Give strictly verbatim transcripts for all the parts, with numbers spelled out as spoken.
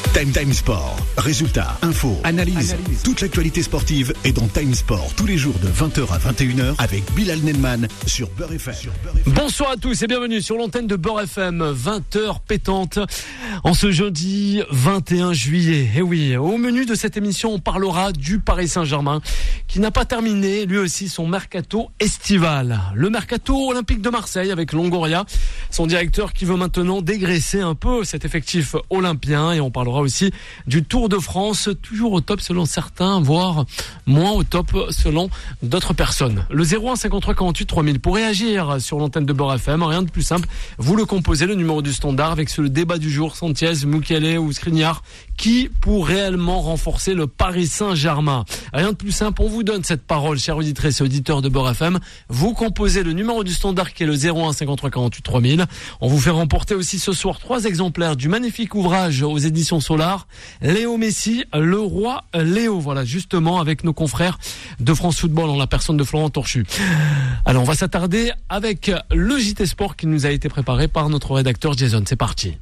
Time Time Sport. Résultats, infos, analyse. analyse. Toute l'actualité sportive est dans Time Sport tous les jours de vingt heures à vingt et une heures avec Bilal Nelman sur Beurre F M. Bonsoir à tous et bienvenue sur l'antenne de Beurre F M. vingt heures pétantes en ce jeudi vingt et un juillet. Et oui, au menu de cette émission, on parlera du Paris Saint-Germain qui n'a pas terminé lui aussi son mercato estival. Le mercato olympique de Marseille avec Longoria, son directeur qui veut maintenant dégraisser un peu cet effectif olympien, et on parlera aussi du Tour de France, toujours au top selon certains, voire moins au top selon d'autres personnes. Le zéro un cinquante-trois quarante-huit trois mille pour réagir sur l'antenne de Beurre F M, rien de plus simple, vous le composez, le numéro du standard avec ce débat du jour, Sanchez, Mukele ou Skriniar, qui pour réellement renforcer le Paris Saint-Germain. Rien de plus simple, on vous donne cette parole, chers auditrices et auditeurs de Beurre F M, vous composez le numéro du standard qui est le zéro un cinquante-trois quarante-huit trois mille. On vous fait remporter aussi ce soir trois exemplaires du magnifique ouvrage aux éditions Solar, Léo Messi, le roi Léo. Voilà, justement, avec nos confrères de France Football en la personne de Florent Torchu. Alors, on va s'attarder avec le J T Sport qui nous a été préparé par notre rédacteur Jason. C'est parti.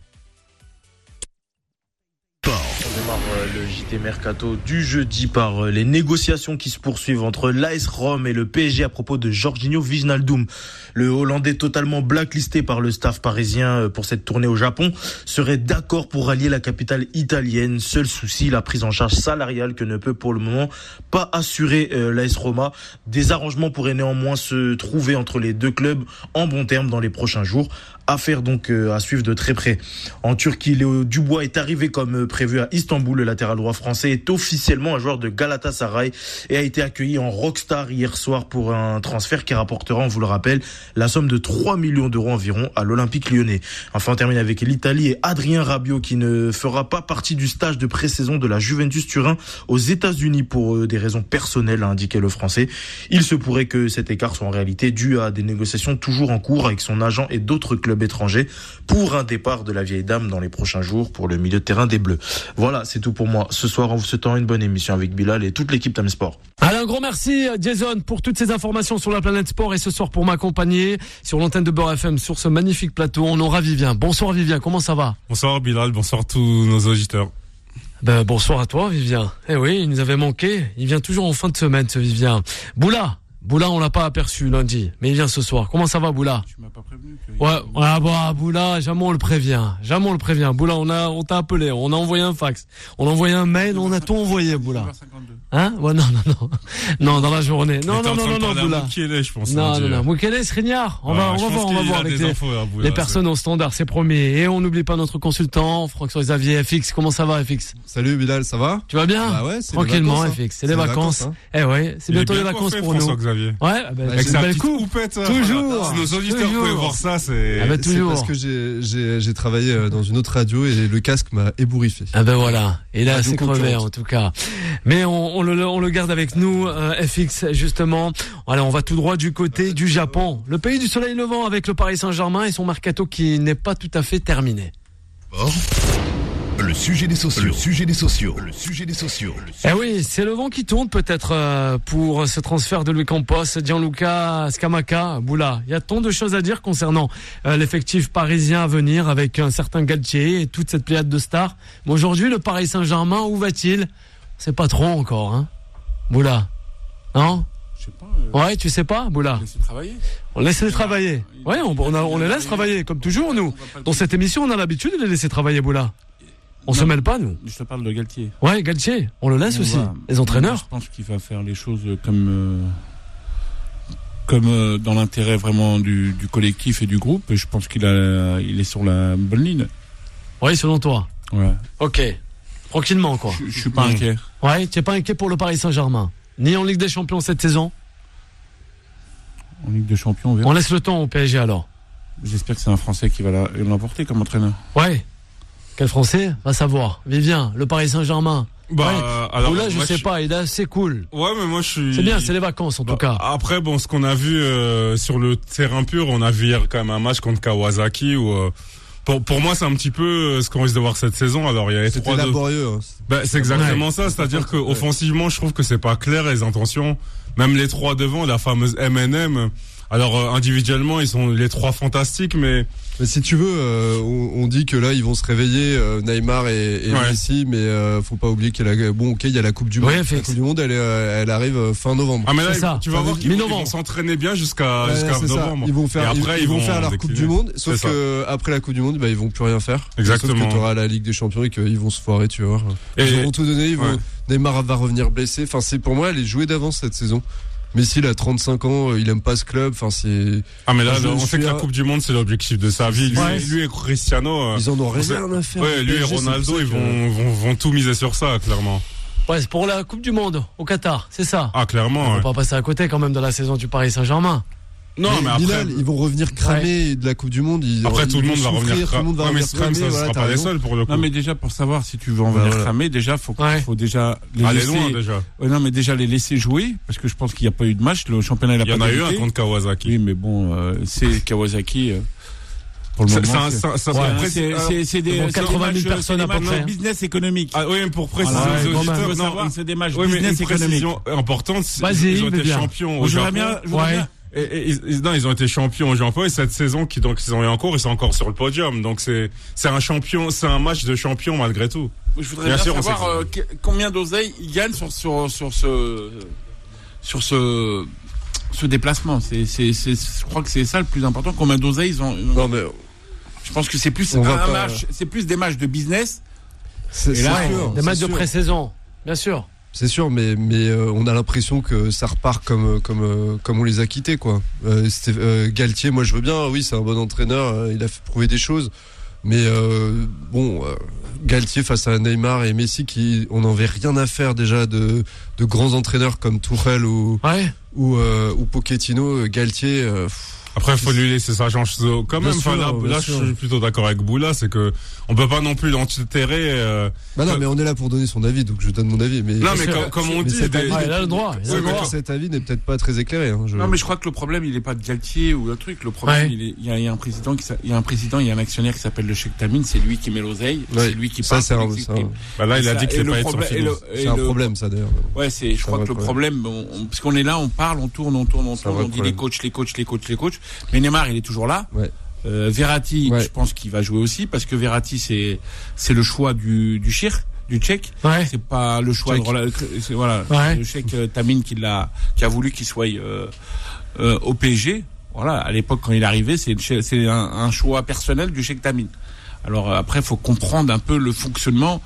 On démarre le J T Mercato du jeudi par les négociations qui se poursuivent entre l'A S Rome et le P S G à propos de Jorginho Wijnaldum. Le Hollandais totalement blacklisté par le staff parisien pour cette tournée au Japon serait d'accord pour rallier la capitale italienne. Seul souci, la prise en charge salariale que ne peut pour le moment pas assurer l'A S Roma. Des arrangements pourraient néanmoins se trouver entre les deux clubs en bons termes dans les prochains jours. Affaire donc euh, à suivre de très près. En Turquie, Léo Dubois est arrivé comme prévu à Istanbul. Le latéral droit français est officiellement un joueur de Galatasaray et a été accueilli en rockstar hier soir pour un transfert qui rapportera, on vous le rappelle, la somme de trois millions d'euros environ à l'Olympique lyonnais. Enfin, on termine avec l'Italie et Adrien Rabiot qui ne fera pas partie du stage de pré-saison de la Juventus Turin aux États-Unis pour euh, des raisons personnelles, a indiqué le Français. Il se pourrait que cet écart soit en réalité dû à des négociations toujours en cours avec son agent et d'autres clubs étranger pour un départ de la vieille dame dans les prochains jours pour le milieu de terrain des Bleus. Voilà, c'est tout pour moi. Ce soir, on vous souhaite une bonne émission avec Bilal et toute l'équipe Time Sport. Allez, un grand merci Jason pour toutes ces informations sur la planète sport et ce soir pour m'accompagner sur l'antenne de Beurre F M sur ce magnifique plateau. On aura Vivien. Bonsoir Vivien, comment ça va? Bonsoir Bilal, bonsoir tous nos auditeurs. Ben, bonsoir à toi Vivien. Eh oui, il nous avait manqué. Il vient toujours en fin de semaine ce Vivien. Boula Boula, on l'a pas aperçu lundi, mais il vient ce soir. Comment ça va, Boula? Tu m'as pas prévenu que... Ouais, ouais, bah, Boula, jamais on le prévient. Jamais on le prévient. Boula, on a, on t'a appelé, on a envoyé un fax, on a envoyé un mail, on a tout envoyé, Boula. Hein? Ouais, non, non, non. Non, dans la journée. Non, non, non, non, non, Boula. Mukele, je pense. Non, non, non. Mukele, Skriniar. On va, on va voir, on va voir avec les, infos, là, Boula, les personnes au standard, c'est promis. Et on n'oublie pas notre consultant, François Xavier F X. Comment ça va, F X? Salut, Bilal, ça va? Tu vas bien? Bah ouais, c'est tranquillement, vacances, F X. C'est les vacances. Hein. Eh ouais, c'est bientôt les vacances pour nous. Xavier. Ouais, ben, avec sa petite coupette. Toujours. Si nos auditeurs pouvaient voir ça, c'est... Ah bah, c'est parce que j'ai, j'ai, j'ai travaillé dans une autre radio et le casque m'a ébouriffé. Ah ben voilà. Et là, c'est crevé, en tout cas. Mais on, on le, on le garde avec nous, euh, F X, justement. Allez, on va tout droit du côté du Japon. Le pays du soleil levant avec le Paris Saint-Germain et son mercato qui n'est pas tout à fait terminé. Bon. Le sujet des sociaux, le sujet des sociaux, le sujet des sociaux. Eh oui, c'est le vent qui tourne peut-être euh, pour ce transfert de Luis Campos, Gianluca Scamacca, Boula. Il y a tant de choses à dire concernant euh, l'effectif parisien à venir avec un certain Galtier et toute cette pléiade de stars. Mais aujourd'hui, le Paris Saint-Germain, où va-t-il? C'est pas trop encore, hein, Boula. Non? Je sais pas. Euh... Ouais, tu sais pas, Boula. Laissez travailler. On laisse les travailler. Ouais, on, on, a, on les laisse travailler comme toujours nous. Dans cette émission, on a l'habitude de les laisser travailler, Boula. On non, se mêle pas, nous. Je te parle de Galtier. Ouais, Galtier. On le laisse on aussi. Va, les entraîneurs. Je pense qu'il va faire les choses comme, euh, comme euh, dans l'intérêt vraiment du, du collectif et du groupe. Et je pense qu'il a, il est sur la bonne ligne. Oui, selon toi. Ouais. Ok. Tranquillement, quoi. Je, je suis pas mmh. inquiet. Ouais, tu es pas inquiet pour le Paris Saint-Germain. Ni en Ligue des Champions cette saison. En Ligue des Champions, on verra. On laisse le temps au P S G alors. J'espère que c'est un Français qui va la, l'emporter comme entraîneur. Ouais. Quel Français? Va savoir. Vivien, le Paris Saint-Germain. Bah, ouais. alors. Là, je moi, sais je... pas, il est assez cool. Ouais, mais moi, je suis. C'est bien, c'est les vacances, en bah, tout cas. Après, bon, ce qu'on a vu, euh, sur le terrain pur, on a vu hier quand même un match contre Kawasaki où, euh, pour, pour moi, c'est un petit peu ce qu'on risque de voir cette saison. Alors, il y a les C'était trois laborieux. De... Hein. Bah, c'est exactement ouais. ça. C'est-à-dire que, offensivement, je trouve que c'est pas clair, les intentions. Même les trois devant, la fameuse M and M. Alors euh, individuellement, ils sont les trois fantastiques, mais Mais si tu veux, euh, on, on dit que là ils vont se réveiller, euh, Neymar et, et Ouais. Messi, mais euh, faut pas oublier qu'il y a la, bon ok, il y a la Coupe du Monde. Ouais, la Félix. Coupe du Monde, elle, est, euh, elle arrive euh, fin novembre. ah mais là C'est ça. tu vas Ça voir veut qu'ils vont, ils mi-novembre. vont s'entraîner bien jusqu'à Ouais, jusqu'à c'est ça. novembre. Ils vont faire, et après ils, ils vont faire leur décliner. Coupe du Monde, sauf C'est ça. que après la Coupe du Monde, bah, ils vont plus rien faire. Exactement. Sauf que tu auras la Ligue des Champions et qu'ils vont se foirer, tu vas voir. Et- Ils vont tout donner, ils vont, ouais. Neymar va revenir blessé. Enfin, c'est pour moi, elle est jouée d'avance cette saison. Messi, il a trente-cinq ans, il aime pas ce club. Enfin, c'est. Ah mais là, Je on suis sait que la un- Coupe du Monde c'est l'objectif de sa vie. Lui, Ouais. lui et Cristiano. euh, Ils en ont on sait- rien à faire. Ouais, lui et P S G, c'est Ronaldo, pour ça ils que- vont, vont vont tout miser sur ça, clairement. Ouais, c'est pour la Coupe du Monde au Qatar, c'est ça. Ah clairement. On va ouais. pas passer à côté quand même de la saison du Paris Saint-Germain. Non mais après. Bilal, ils vont revenir cramer de la Coupe du Monde. Ils, Après, ils tout le vont monde va souffrir, revenir Tout le monde va cramer. Ouais, mais revenir quand même, ça cramer, ne voilà, sera t'as pas les raison. seuls pour le coup. Non mais déjà pour savoir si tu veux en Bah, venir voilà. cramer, déjà faut, Ouais. faut déjà les Allez laisser. loin déjà. Ouais, non mais déjà les laisser jouer parce que je pense qu'il n'y a pas eu de match, le championnat il a Il y en pas a eu un débuté. contre Kawasaki. Oui mais bon euh, c'est Kawasaki euh, pour le C'est moment. c'est un- c'est- c'est un- c'est un- Ouais, après, c'est c'est- c'est- c'est des Bon, c'est quatre-vingt mille des matchs- personnes c'est à des peu matchs près. business économique. Ah oui, mais pour préciser Ouais, aux quand auditeurs, même. Faut non, savoir, c'est des matchs oui, mais une business économique. précision importante, c'est- Vas-y, ils ont été Vivian. champions au Je voudrais Japon. bien, je voudrais Ouais. bien. Et, et ils, ils- non, ils ont été champions au Japon et cette saison qui donc ils ont eu en cours, ils sont encore sur le podium. Donc c'est c'est un champion, c'est un match de champion malgré tout. Je voudrais Bien bien, sûr, on savoir sait euh, que- combien d'oseilles ils gagnent sur sur sur ce sur ce ce déplacement. C'est c'est c'est je crois que c'est ça le plus important. Combien d'oseilles ils ont. Non mais Je pense que c'est plus On un va pas- match, c'est plus des matchs de business. c'est Et c'est là, sûr, Des c'est matchs de sûr. pré-saison, bien sûr. C'est sûr, mais mais euh, on a l'impression que ça repart comme comme euh, comme on les a quittés quoi. Euh, c'était, euh, Galtier, moi je veux bien, oui c'est un bon entraîneur, euh, il a fait prouver des choses, mais euh, bon euh, Galtier face à Neymar et Messi qui on n'avait rien à faire déjà de de grands entraîneurs comme Tuchel ou Ouais. ou euh, ou Pochettino, euh, Galtier. Euh, pff, Après, il faut lui laisser sa chance quand Bien même. Enfin, sûr, là, bien là sûr. je suis plutôt d'accord avec Boula, c'est que on peut pas non plus l'enterrer. Euh... bah non, Euh, mais on est là pour donner son avis, donc je donne mon avis. Mais Non, mais sûr. comme, comme on Mais dit, c'est des- pas- Ouais, il a le droit. il a Oui, le mais droit. quand- cet avis n'est peut-être pas très éclairé. Hein, je- Non, mais je crois que le problème, il est pas de Galtier ou le truc. Le problème, Ouais. il, est, il, y a, il y a un président qui, s'a- il y a un président, il y a un actionnaire qui s'appelle le Cheikh Tamim. C'est lui qui met l'oseille. Ouais. C'est lui qui Ça, parle. c'est qui un- l'exprime. bah là, il a Ça- dit et qu'il le allait pas être problème- sur et le- Philo. et C'est un le- problème ça d'ailleurs. Ouais, c'est, je C'est crois un que le vrai problème, on, on- parce qu'on est là, on parle, on tourne, on tourne, on C'est un tourne, vrai on dit problème. les coachs, les coachs, les coachs, les coachs. Mais Neymar, il est toujours là. Ouais. Euh, Verratti, Ouais. je pense qu'il va jouer aussi parce que Verratti, c'est, c'est le choix du, du Chir, du Tchèque. Ouais. C'est pas le choix de, Tchèque. Rola- c'est, voilà, Ouais. le Cheikh euh, Tamim qui l'a, qui a voulu qu'il soit, euh, euh, au P S G. Voilà, à l'époque quand il est arrivé, c'est, c'est un, un choix personnel du Cheikh Tamim. Alors euh, après, faut comprendre un peu le fonctionnement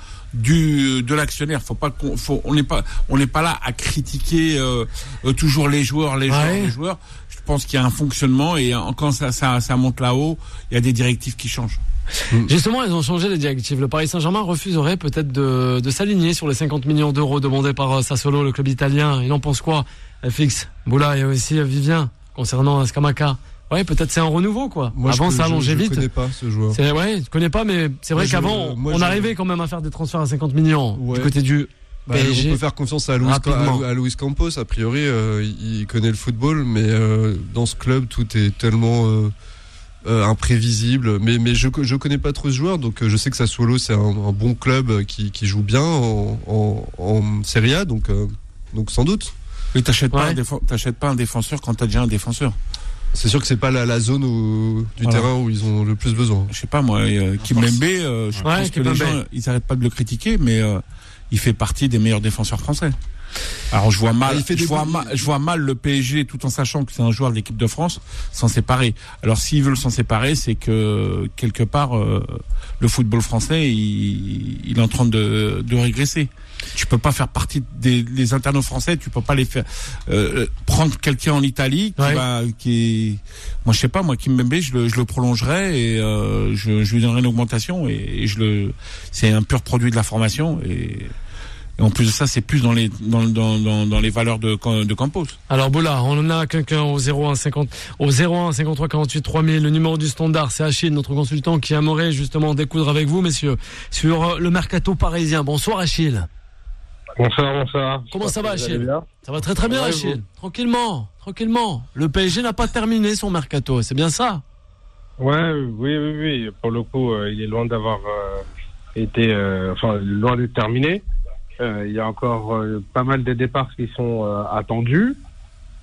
du de l'actionnaire. Faut pas qu'on, faut, on n'est pas, on n'est pas là à critiquer euh, euh, toujours les joueurs, les Ouais. joueurs, les joueurs. Je pense qu'il y a un fonctionnement et euh, quand ça, ça, ça monte là-haut, il y a des directives qui changent. Justement, ils ont changé les directives. Le Paris Saint-Germain refuserait peut-être de, de s'aligner sur les cinquante millions d'euros demandés par euh, Sassuolo, le club italien. Il en pense quoi, F X, Boula et aussi euh, Vivien, concernant Scamacca? Ouais, peut-être c'est un renouveau, quoi. Moi, Avant, je, ça allongeait je, je vite. connais pas ce joueur. C'est, ouais, je connais pas, mais c'est vrai Moi, je- qu'avant, moi, on je- arrivait quand même à faire des transferts à cinquante millions. Ouais. Du côté du Bah, P S G. on peut faire confiance à Luis, Rapidement. à, à Luis Campos. A priori, euh, il il connaît le football, mais euh, dans ce club, tout est tellement euh, euh, imprévisible. Mais, mais je je connais pas trop ce joueur, donc euh, je sais que Sassuolo c'est un, un bon club euh, qui, qui joue bien en, en, en Serie A, donc euh, donc sans doute. Mais t'achètes pas, Ouais. un défense- t'achètes pas un défenseur quand t'as déjà un défenseur. C'est sûr que c'est pas la, la zone où- du Voilà. terrain où ils ont le plus besoin. Je sais pas moi, euh, Kimpembe, euh, je Ouais, pense que les Kimpembe. gens, ils arrêtent pas de le critiquer, mais euh, il fait partie des meilleurs défenseurs français. Alors je vois mal, il fait je des vois bouts- mal, je vois mal le P S G, tout en sachant que c'est un joueur de l'équipe de France, s'en séparer. Alors s'ils veulent s'en séparer, c'est que quelque part euh, le football français, il, il est en train de, de régresser. Tu peux pas faire partie des les internautes français, tu peux pas les faire euh, prendre quelqu'un en Italie qui Ouais. va, qui est, moi je sais pas, moi Kimpembe, je le, je le prolongerai et euh, je, je lui donnerai une augmentation et, et je le, c'est un pur produit de la formation et Et en plus de ça, c'est plus dans les dans dans dans, dans les valeurs de de Campos. Alors Boula, on en a quelqu'un au zéro un cinquante au zéro un cinquante-trois quarante-huit trois mille. Le numéro du standard, c'est Achille, notre consultant, qui aimerait justement découdre avec vous, messieurs, sur le mercato parisien. Bonsoir Achille. Bonsoir, bonsoir. Comment ça va, J'espère que vous Achille allez bien. Ça va très très bien, Ouais, Achille. Tranquillement, tranquillement. Le P S G n'a pas terminé son mercato, c'est bien ça? Ouais, oui, oui, oui. Pour le coup, euh, il est loin d'avoir euh, été, euh, enfin, loin d'être terminé. Euh, il y a encore euh, pas mal de départs qui sont euh, attendus.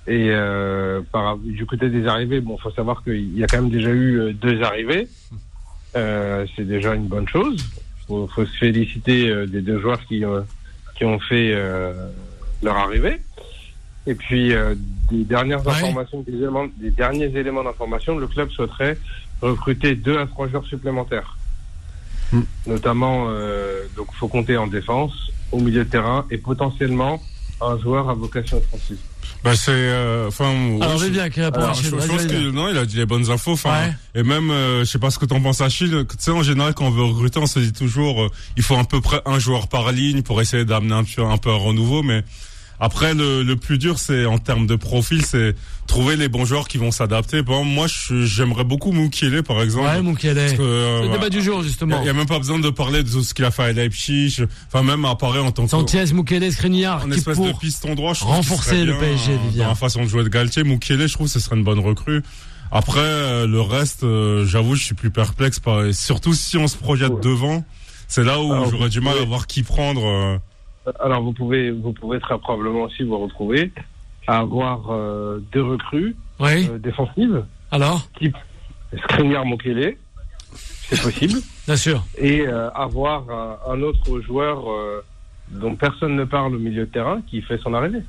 Et euh, par, du côté des arrivées, bon, faut savoir qu'il y a quand même déjà eu deux arrivées. Euh, c'est déjà une bonne chose. Faut, faut se féliciter euh, des deux joueurs qui, euh, qui ont fait euh, leur arrivée. Et puis, euh, des dernières ouais. informations, des, éléments, des derniers éléments d'information, le club souhaiterait recruter deux à trois joueurs supplémentaires. Mmh. Notamment, euh, donc, faut compter en défense, au milieu de terrain et potentiellement un joueur à vocation offensive. Bah c'est enfin euh, alors ouais, bien qui répond je, je pense que non, il a dit les bonnes infos, enfin ouais. Et même euh, je sais pas ce que t'en penses, Achille, tu sais, en général quand on veut recruter on se dit toujours euh, il faut à peu près un joueur par ligne pour essayer d'amener un peu un peu un renouveau, mais après le, le plus dur c'est en termes de profil, c'est trouver les bons joueurs qui vont s'adapter. Bon, moi je, j'aimerais beaucoup Mukiele par exemple. Ouais, Mukiele. Euh, le voilà. débat du jour justement. Il y, y a même pas besoin de parler de tout ce qu'il a fait à Leipzig, enfin même apparaît en tant que Sanchez, Mukiele, Skriniar, en espèce de piston droit, je renforcer le P S G. Dans la façon de jouer de Galtier, Mukiele, je trouve que ce serait une bonne recrue. Après euh, le reste, euh, j'avoue, je suis plus perplexe par, et surtout si on se projette ouais. devant, c'est là où alors, j'aurais du mal à voir qui prendre. Euh... Alors vous pouvez, vous pouvez très probablement aussi vous retrouver à avoir euh, deux recrues oui. euh, défensives. Alors type Skriniar, Mukiele, c'est possible. Bien sûr. Et euh, avoir un, un autre joueur euh, dont personne ne parle au milieu de terrain qui fait son arrivée.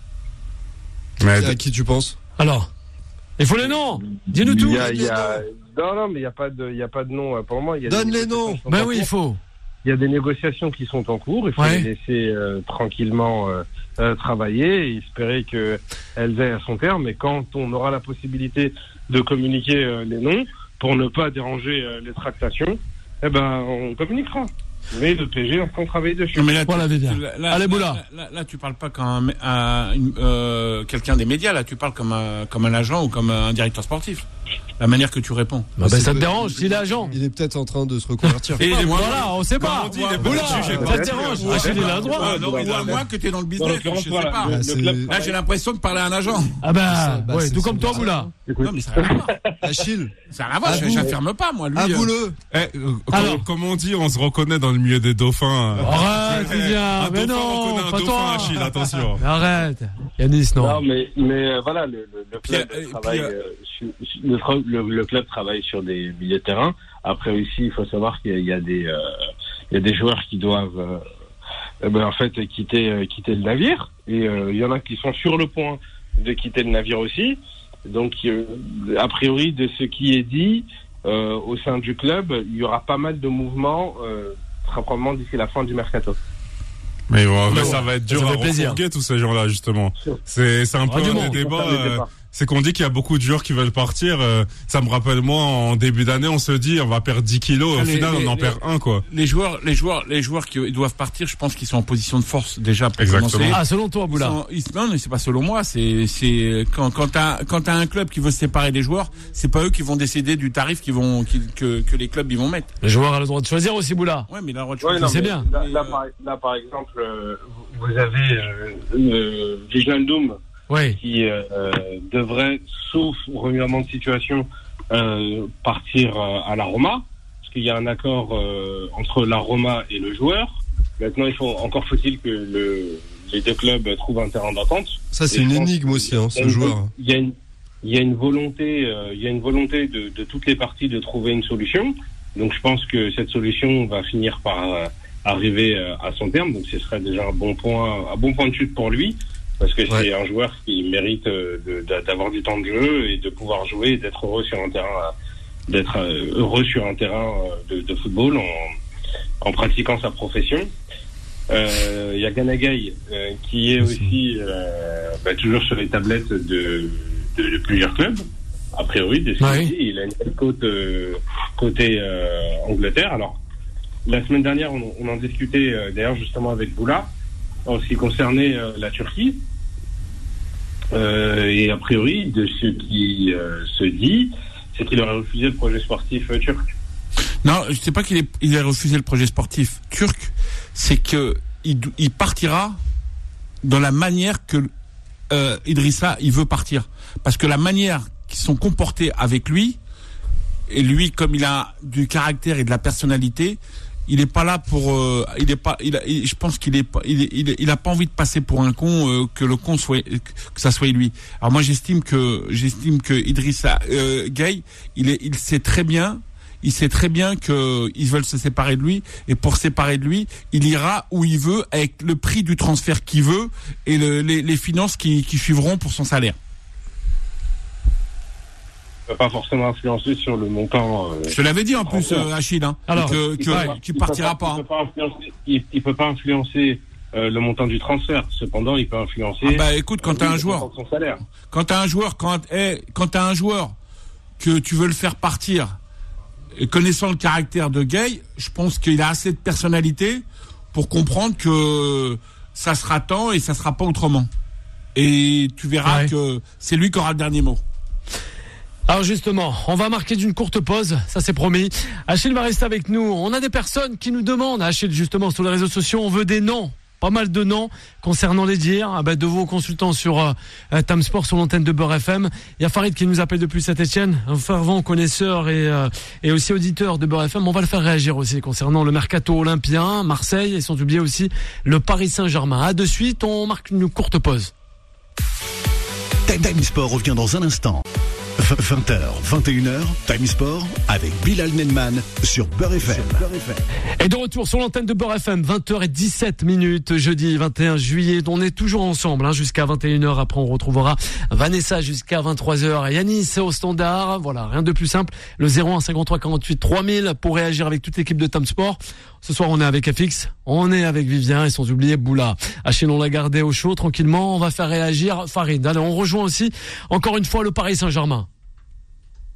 Mais à qui tu penses? Alors, il faut les noms. Dis-nous tout. Il y a, il y a... Non, non, mais il n'y a pas de, il y a pas de nom pour le moment. Il y a Donne les noms. Ben oui, il faut. Il y a des négociations qui sont en cours. Il faut ouais. les laisser euh, tranquillement euh, euh, travailler et espérer qu'elles aient à son terme. Et quand on aura la possibilité de communiquer euh, les noms pour ne pas déranger euh, les tractations, eh ben on communiquera. Mais le P S G est en train de travailler dessus. Mais là, voilà, tu, bien. Tu, là, Allez, Boula. Là, là, là, tu parles pas comme un, un, euh, quelqu'un des médias. Là, tu parles comme un, comme un agent ou comme un directeur sportif. La manière que tu réponds. Bah, bah, ça te dérange s'il est agent. Il est peut-être en train de se reconvertir. Et ah, moi, voilà, on sait pas. Dit, Boula, ça te dérange. Achille, il a le droit. Non, mais à moi que t'es dans le business. Je sais voilà, pas. le, le club là, j'ai l'impression de parler à un agent. Ah bah, bah ouais, tout comme toi, Boula. Non, mais ça n'a rien à voir. Achille. Ça n'a rien à voir. J'affirme pas, moi. Lui. Avoue-le. Comme on dit, on se reconnaît dans le milieu des dauphins. Arrête, Vivian. Mais non, pas toi. Achille, attention. Arrête. Yanis, non. Non, mais, mais voilà, le, le, le club puis, travaille, puis, euh, sur, le, le, le club travaille sur des milieux de terrain. Après aussi, il faut savoir qu'il y a, il y a des, euh, il y a des joueurs qui doivent, euh, ben, en fait, quitter, euh, quitter le navire. Et euh, il y en a qui sont sur le point de quitter le navire aussi. Donc, euh, a priori, de ce qui est dit euh, au sein du club, il y aura pas mal de mouvements, euh, très probablement d'ici la fin du mercato. Mais bon, mais ça va être dur à refourguer tous ces gens-là, justement. C'est, c'est un peu un des débats. Euh, c'est qu'on dit qu'il y a beaucoup de joueurs qui veulent partir. Euh, ça me rappelle, moi, en début d'année, on se dit, on va perdre dix kilos. Au les, final, les, on en les, perd un, quoi. Les joueurs, les joueurs, les joueurs qui doivent partir, je pense qu'ils sont en position de force, déjà, pour Exactement. commencer. Ah, selon toi, Boula. Ils sont, ils, non, mais c'est pas selon moi. C'est, c'est, quand, quand t'as, quand t'as un club qui veut se séparer des joueurs, c'est pas eux qui vont décider du tarif qu'ils vont, qui, que, que les clubs, ils vont mettre. Les joueurs ont le droit de choisir aussi, Boula. Ouais, mais il a le droit de choisir. Ouais, non, c'est bien. Là, là, par, là, par exemple, euh, vous avez, euh, euh, Wijnaldum. Oui. Qui euh, devrait, sauf revirement de situation, euh, partir euh, à la Roma, parce qu'il y a un accord euh, entre la Roma et le joueur. Maintenant, il faut encore faut-il que le, les deux clubs trouvent un terrain d'entente. Ça, c'est et une énigme aussi, hein, ce joueur. Il y a une, il y a une volonté, euh, il y a une volonté de, de toutes les parties de trouver une solution. Donc, je pense que cette solution va finir par euh, arriver euh, à son terme. Donc, ce serait déjà un bon point, un bon point de chute pour lui. Parce que ouais. c'est un joueur qui mérite de, de, d'avoir du temps de jeu et de pouvoir jouer et d'être heureux sur un terrain, d'être heureux sur un terrain de, de football en, en pratiquant sa profession. Il euh, y a Ganagay euh, qui est aussi euh, bah, toujours sur les tablettes de, de, de plusieurs clubs. A priori, de ce qu'il dit, il a une belle côte euh, côté euh, Angleterre. Alors, la semaine dernière, on, on en discutait euh, d'ailleurs justement avec Boula en ce qui concernait euh, la Turquie. Euh, et a priori, de ce qui euh, se dit, c'est qu'il aurait refusé le projet sportif euh, turc. Non, je sais pas qu'il ait, il ait refusé le projet sportif turc, c'est que il, il partira dans la manière que euh, Idrissa il veut partir, parce que la manière qu'ils sont comportés avec lui, et lui comme il a du caractère et de la personnalité, il est pas là pour, euh, il est pas, il, a, il je pense qu'il est pas, il, est, il, est, il a pas envie de passer pour un con, euh, que le con soit, que ça soit lui. Alors moi j'estime que, j'estime que Idrissa euh, Gueye, il est, il sait très bien, il sait très bien que ils veulent se séparer de lui, et pour séparer de lui, il ira où il veut avec le prix du transfert qu'il veut et le, les, les finances qui, qui suivront pour son salaire. Ne peut pas forcément influencer sur le montant. Euh, Je te l'avais dit en plus, euh, Achille, hein, alors que, que, pas, qu'il partira pas. pas. Il peut pas influencer, il, il peut pas influencer euh, le montant du transfert. Cependant, il peut influencer. Ah bah écoute, quand euh, t'as un le joueur, montant de son salaire. quand t'as un joueur, quand, hey, quand t'as un joueur que tu veux le faire partir, et connaissant le caractère de Gueye, je pense qu'il a assez de personnalité pour comprendre que ça sera tant et ça sera pas autrement. Et tu verras ouais. que c'est lui qui aura le dernier mot. Alors justement, on va marquer d'une courte pause, ça c'est promis. Achille va rester avec nous. On a des personnes qui nous demandent, Achille justement sur les réseaux sociaux, on veut des noms, pas mal de noms concernant les dires ah ben, de vos consultants sur euh, Tam Sport sur l'antenne de Beurre F M. Il y a Farid qui nous appelle depuis Saint-Etienne, un fervent connaisseur et, euh, et aussi auditeur de Beurre F M. On va le faire réagir aussi concernant le mercato olympien, Marseille et sans oublier aussi le Paris Saint-Germain. À de suite, on marque une courte pause. Time Sport revient dans un instant. vingt heures, vingt et une heures, Time Sport avec Bilal Nenman sur Beurre F M. Et de retour sur l'antenne de Beurre F M, vingt heures dix-sept minutes, jeudi vingt et un juillet. On est toujours ensemble hein, jusqu'à vingt et une heures. Après, on retrouvera Vanessa jusqu'à vingt-trois heures. Yanis au standard. Voilà, rien de plus simple. Le zéro un cinquante-trois quarante-huit trois mille pour réagir avec toute l'équipe de Tam Sport. Ce soir, on est avec F X, on est avec Vivien et sans oublier Boula. Achille, on l'a gardé au chaud tranquillement. On va faire réagir Farid. Allez, on rejoint aussi encore une fois le Paris Saint-Germain. Allô ?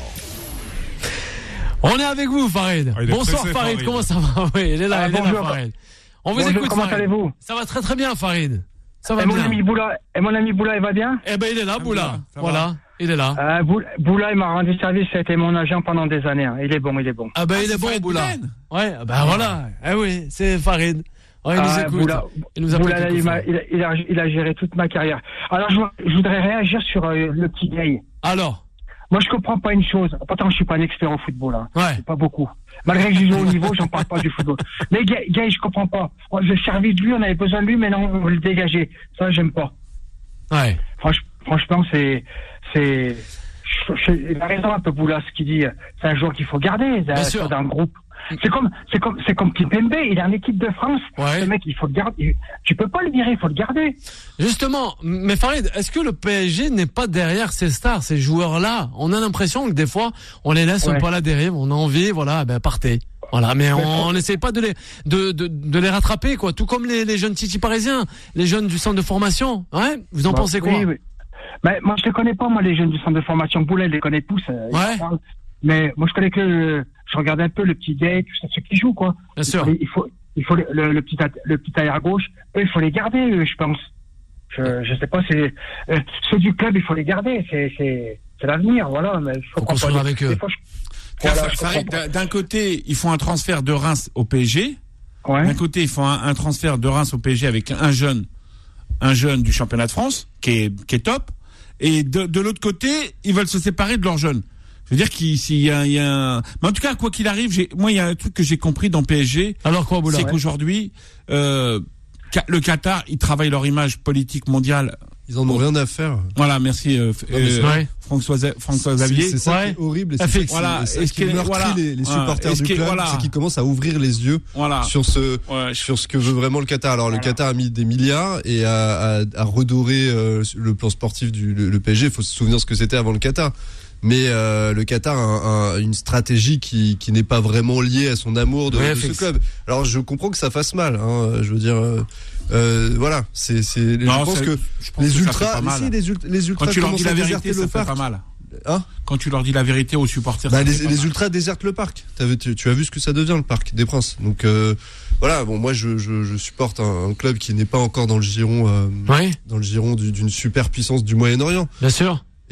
On est avec vous, Farid. Ah, bonsoir, pressé, Farid. Farid. Comment ça va ? Oui, il est là, ah, il est bonjour. là, Farid. On vous bonjour, écoute, comment Farid. allez-vous ? Ça va très très bien, Farid. Ça va et bien. Mon ami Boula, et mon ami Boula, il va bien ? Eh ben, il est là, Boula. Ça Voilà, va. il est là. euh, Boula, Boula, il m'a rendu service, ça a été mon agent pendant des années. Hein. Il est bon, il est bon. Ah ben, Ah, il est c'est bon, Farid Boula. Boulaine. Ouais, ben voilà. Eh oui, c'est Farid. Ouais, il nous Ah, écoute. Boula, il nous appelle Boula, il, quelquefois. m'a, il, a, il, a, il a géré toute ma carrière. Alors, je, je voudrais réagir sur euh, le petit Gay. Alors, Moi, je comprends pas une chose. Pourtant, je suis pas un expert au football. Hein. ouais. C'est pas beaucoup. Malgré que je joue au niveau, j'en parle pas du football. Mais Gay, Gay, je comprends pas. On avait servi de lui, on avait besoin de lui, mais non, on veut le dégager. Ça, j'aime pas. Ouais. Franch, franchement, c'est, c'est, je, je, il a raison un peu Boula, ce qu'il dit. C'est un joueur qu'il faut garder, Bien c'est sûr. dans le groupe. C'est comme, c'est comme, c'est comme Kimpembe, il est en équipe de France. Ouais. Le mec, il faut le garder. Tu peux pas le virer, il faut le garder. Justement, mais Farid, est-ce que le P S G n'est pas derrière ces stars, ces joueurs-là ? On a l'impression que des fois, on les laisse Ouais. un peu à la dérive, on a envie, voilà, ben partez. Voilà, mais on faut- n'essaie pas de les de, de de les rattraper, quoi. Tout comme les, les jeunes Titi parisiens, les jeunes du centre de formation. Ouais, vous en Bah, pensez quoi ? oui, oui. Mais moi, je les connais pas, moi, les jeunes du centre de formation. Boulet, je les connais tous. euh, ils Ouais. en parlent. Mais moi, je connais que, le- je regarde un peu le petit Gay, tout ça, ceux qui jouent, quoi. Bien Il sûr. faut, les- il faut, il faut le, le, le petit, at- le petit arrière gauche. Eux, il faut les garder, eux, je pense. Je, je sais pas, c'est, euh, ceux du club, il faut les garder. C'est, c'est, c'est l'avenir, voilà. Mais je Faut construire comprends pas. avec Des eux. fois, je- Car Voilà, je Farid, comprends d'un- d'un côté, ils font un transfert de Reims au P S G. Ouais. D'un côté, ils font un, un transfert de Reims au P S G avec un jeune, un jeune du championnat de France qui est, qui est top. Et de, de l'autre côté, ils veulent se séparer de leur jeune. Je veux dire qu'il s'il y a, il y a un... Mais en tout cas, quoi qu'il arrive, j'ai, moi, il y a un truc que j'ai compris dans P S G. Alors quoi, Boula ? C'est qu'aujourd'hui, euh, Ca- le Qatar, ils travaillent leur image politique mondiale. Ils en ont rien à faire. Voilà, merci, euh, Non, mais c'est euh, vrai. François, François C'est- Xavier. C'est ça Ouais. qui est horrible et Ça c'est fait- ça qui, voilà, c'est ça est-ce qui que- meurtrit voilà. les, les Voilà. supporters Est-ce du que- club, voilà. c'est qu'ils commencent à ouvrir les yeux Voilà. sur ce Ouais, je- sur ce que veut vraiment le Qatar. Alors le Qatar a mis des milliards et a, a, a redoré euh, le plan sportif du le, le P S G. Il faut se souvenir ce que c'était avant le Qatar. Mais euh, le Qatar a, un- un- une stratégie qui, qui n'est pas vraiment liée à son amour de, Ouais, de ce fixe. club. Alors je comprends que ça fasse mal. Hein, je veux dire, euh, euh, voilà, c'est c'est. Je Non, pense c'est- que je pense les que ça fait ultras, pas mal. si, les, ult- les ultras Quand tu leur commencent dis la à vérité, déserter ça le fait parc. pas mal. Hein Quand tu leur dis la vérité aux supporters, Bah, ça les, fait pas les mal. ultras désertent le parc. T'as vu- tu, tu as vu ce que ça devient le parc des Princes. Donc euh, voilà. Bon, moi je, je, je supporte un, un club qui n'est pas encore dans le giron, euh, Oui, dans le giron du- d'une superpuissance du Moyen-Orient. bien sûr. Et,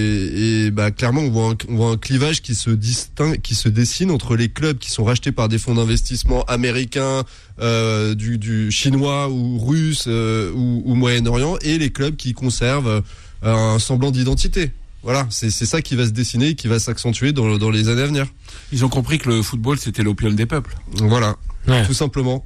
et, et bah clairement on voit un, on voit un clivage qui se distingue, qui se dessine entre les clubs qui sont rachetés par des fonds d'investissement américains, euh, du, du chinois ou russe euh, ou, ou Moyen-Orient, et les clubs qui conservent euh, un semblant d'identité. Voilà, c'est, c'est ça qui va se dessiner, qui va s'accentuer dans, dans les années à venir. Ils ont compris que le football, c'était l'opium des peuples. Voilà, Ouais. tout simplement.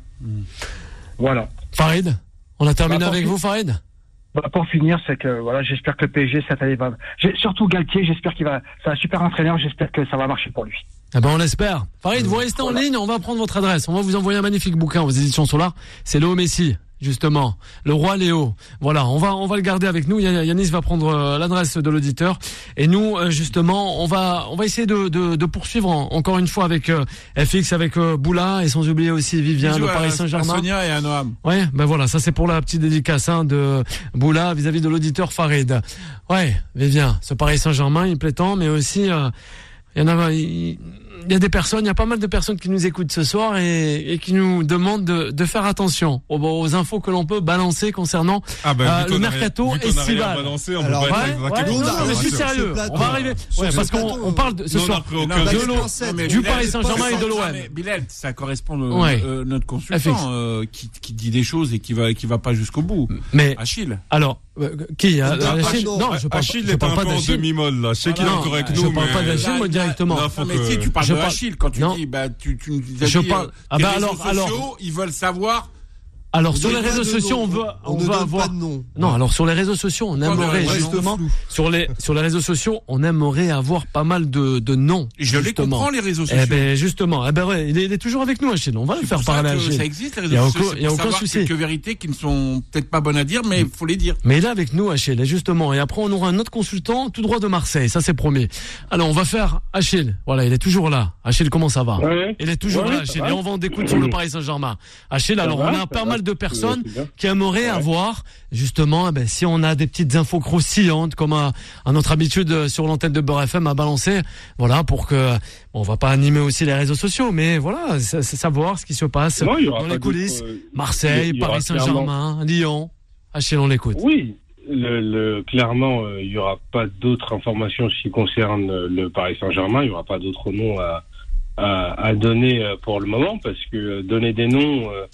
Voilà. Farid, on a terminé Bah, avec pour- vous, Farid? Bah, pour finir, c'est que voilà, j'espère que le P S G cette année va. J'ai, surtout Galtier, j'espère qu'il va. C'est un super entraîneur, j'espère que ça va marcher pour lui. Eh ben, on l'espère. Farid, vous restez en ligne, on va prendre votre adresse. On va vous envoyer un magnifique bouquin aux éditions Solar. C'est Léo Messi, justement. Le roi Léo. Voilà, on va, on va le garder avec nous. Yann- Yanis va prendre euh, l'adresse de l'auditeur. Et nous, euh, justement, on va, on va essayer de, de, de poursuivre en- encore une fois avec euh, F X, avec euh, Boula, et sans oublier aussi Vivien de Bisous à- Paris à Saint-Germain. Sonia et à Noam. Ouais, ben voilà, ça c'est pour la petite dédicace hein, de Boula vis-à-vis de l'auditeur Farid. Ouais, Vivien, ce Paris Saint-Germain, il plaît tant, mais aussi, euh, il y en a, il, il y a des personnes, il y a pas mal de personnes qui nous écoutent ce soir et, et qui nous demandent de, de faire attention aux, aux infos que l'on peut balancer concernant Ah ben, euh, vu le qu'on a rien- mercato vu qu'on a rien estival. balancé, on Alors, peut pas Ouais, être ouais, exactement non, on non, a- mais je suis sur sérieux. ce plateau, On va arriver. sur Ouais, ce parce qu'on plateau, on parle de, ce nous, on a soir pris aucun de risque. l'O- Non, mais du Bilal, Paris c'est Saint-Germain pas- et de l'O M. mais Bilal, ça correspond le, Ouais. euh, notre F X. consultant euh, qui, qui dit des choses et qui va qui va pas jusqu'au bout. Mais Achille. alors, euh, qui euh, Ah, Achille non, Non, je parle, Achille je est parle un pas peu en d'Achille. demi-molle, là. Je sais qu'il est Non, encore avec je nous, parle mais... pas d'Achille, moi, directement. Là, faut Non, mais que- si tu parles Je de parle- Achille, quand tu Non. dis, bah, tu, tu nous as Je dit, parle- euh, Ah les bah réseaux alors- sociaux, alors- ils veulent savoir. Alors On sur les donne pas réseaux de sociaux, nom. on veut, On on ne veut donne avoir. pas de nom. Non, alors sur les réseaux sociaux, on aimerait Reste justement flou. sur les sur les réseaux sociaux, on aimerait avoir pas mal de de noms. Je les justement. comprends, les réseaux sociaux. Eh ben justement, eh ben ouais, il est, il est toujours avec nous, Achille. On va le C'est faire pour ça parler à que Achille. ça existe, les Il y a réseaux aucun- sociaux. il y a C'est pour aucun savoir souci. quelques vérités qui ne sont peut-être pas bonnes à dire, mais il faut les dire. Mais il est avec nous, Achille, et justement. Et après, on aura un autre consultant tout droit de Marseille. Ça, c'est promis. Alors, on va faire Achille. Voilà, il est toujours là. Achille, comment ça va? Ouais. Il est toujours Ouais, là, ça Achille. va. Et on va en découdre sur le Paris Saint-Germain. Achille, Ça alors, va, on a ça pas va. mal de personnes C'est bien. qui aimeraient Ouais. avoir, justement, eh ben, si on a des petites infos croustillantes, comme à, à notre habitude euh, sur l'antenne de Beurre F M à balancer, voilà, pour que, bon, on va pas animer aussi les réseaux sociaux, mais voilà, c'est c'est savoir ce qui se passe Non, il y aura dans pas les coulisses. d'autres, euh, Marseille, il y aura Paris Saint-Germain, Lyon. Achille, on l'écoute. Oui, le, le, clairement, euh, il n'y aura pas d'autres informations qui concernent euh, le Paris Saint-Germain. Il n'y aura pas d'autres noms à, à, à donner euh, pour le moment, parce que euh, donner des noms euh,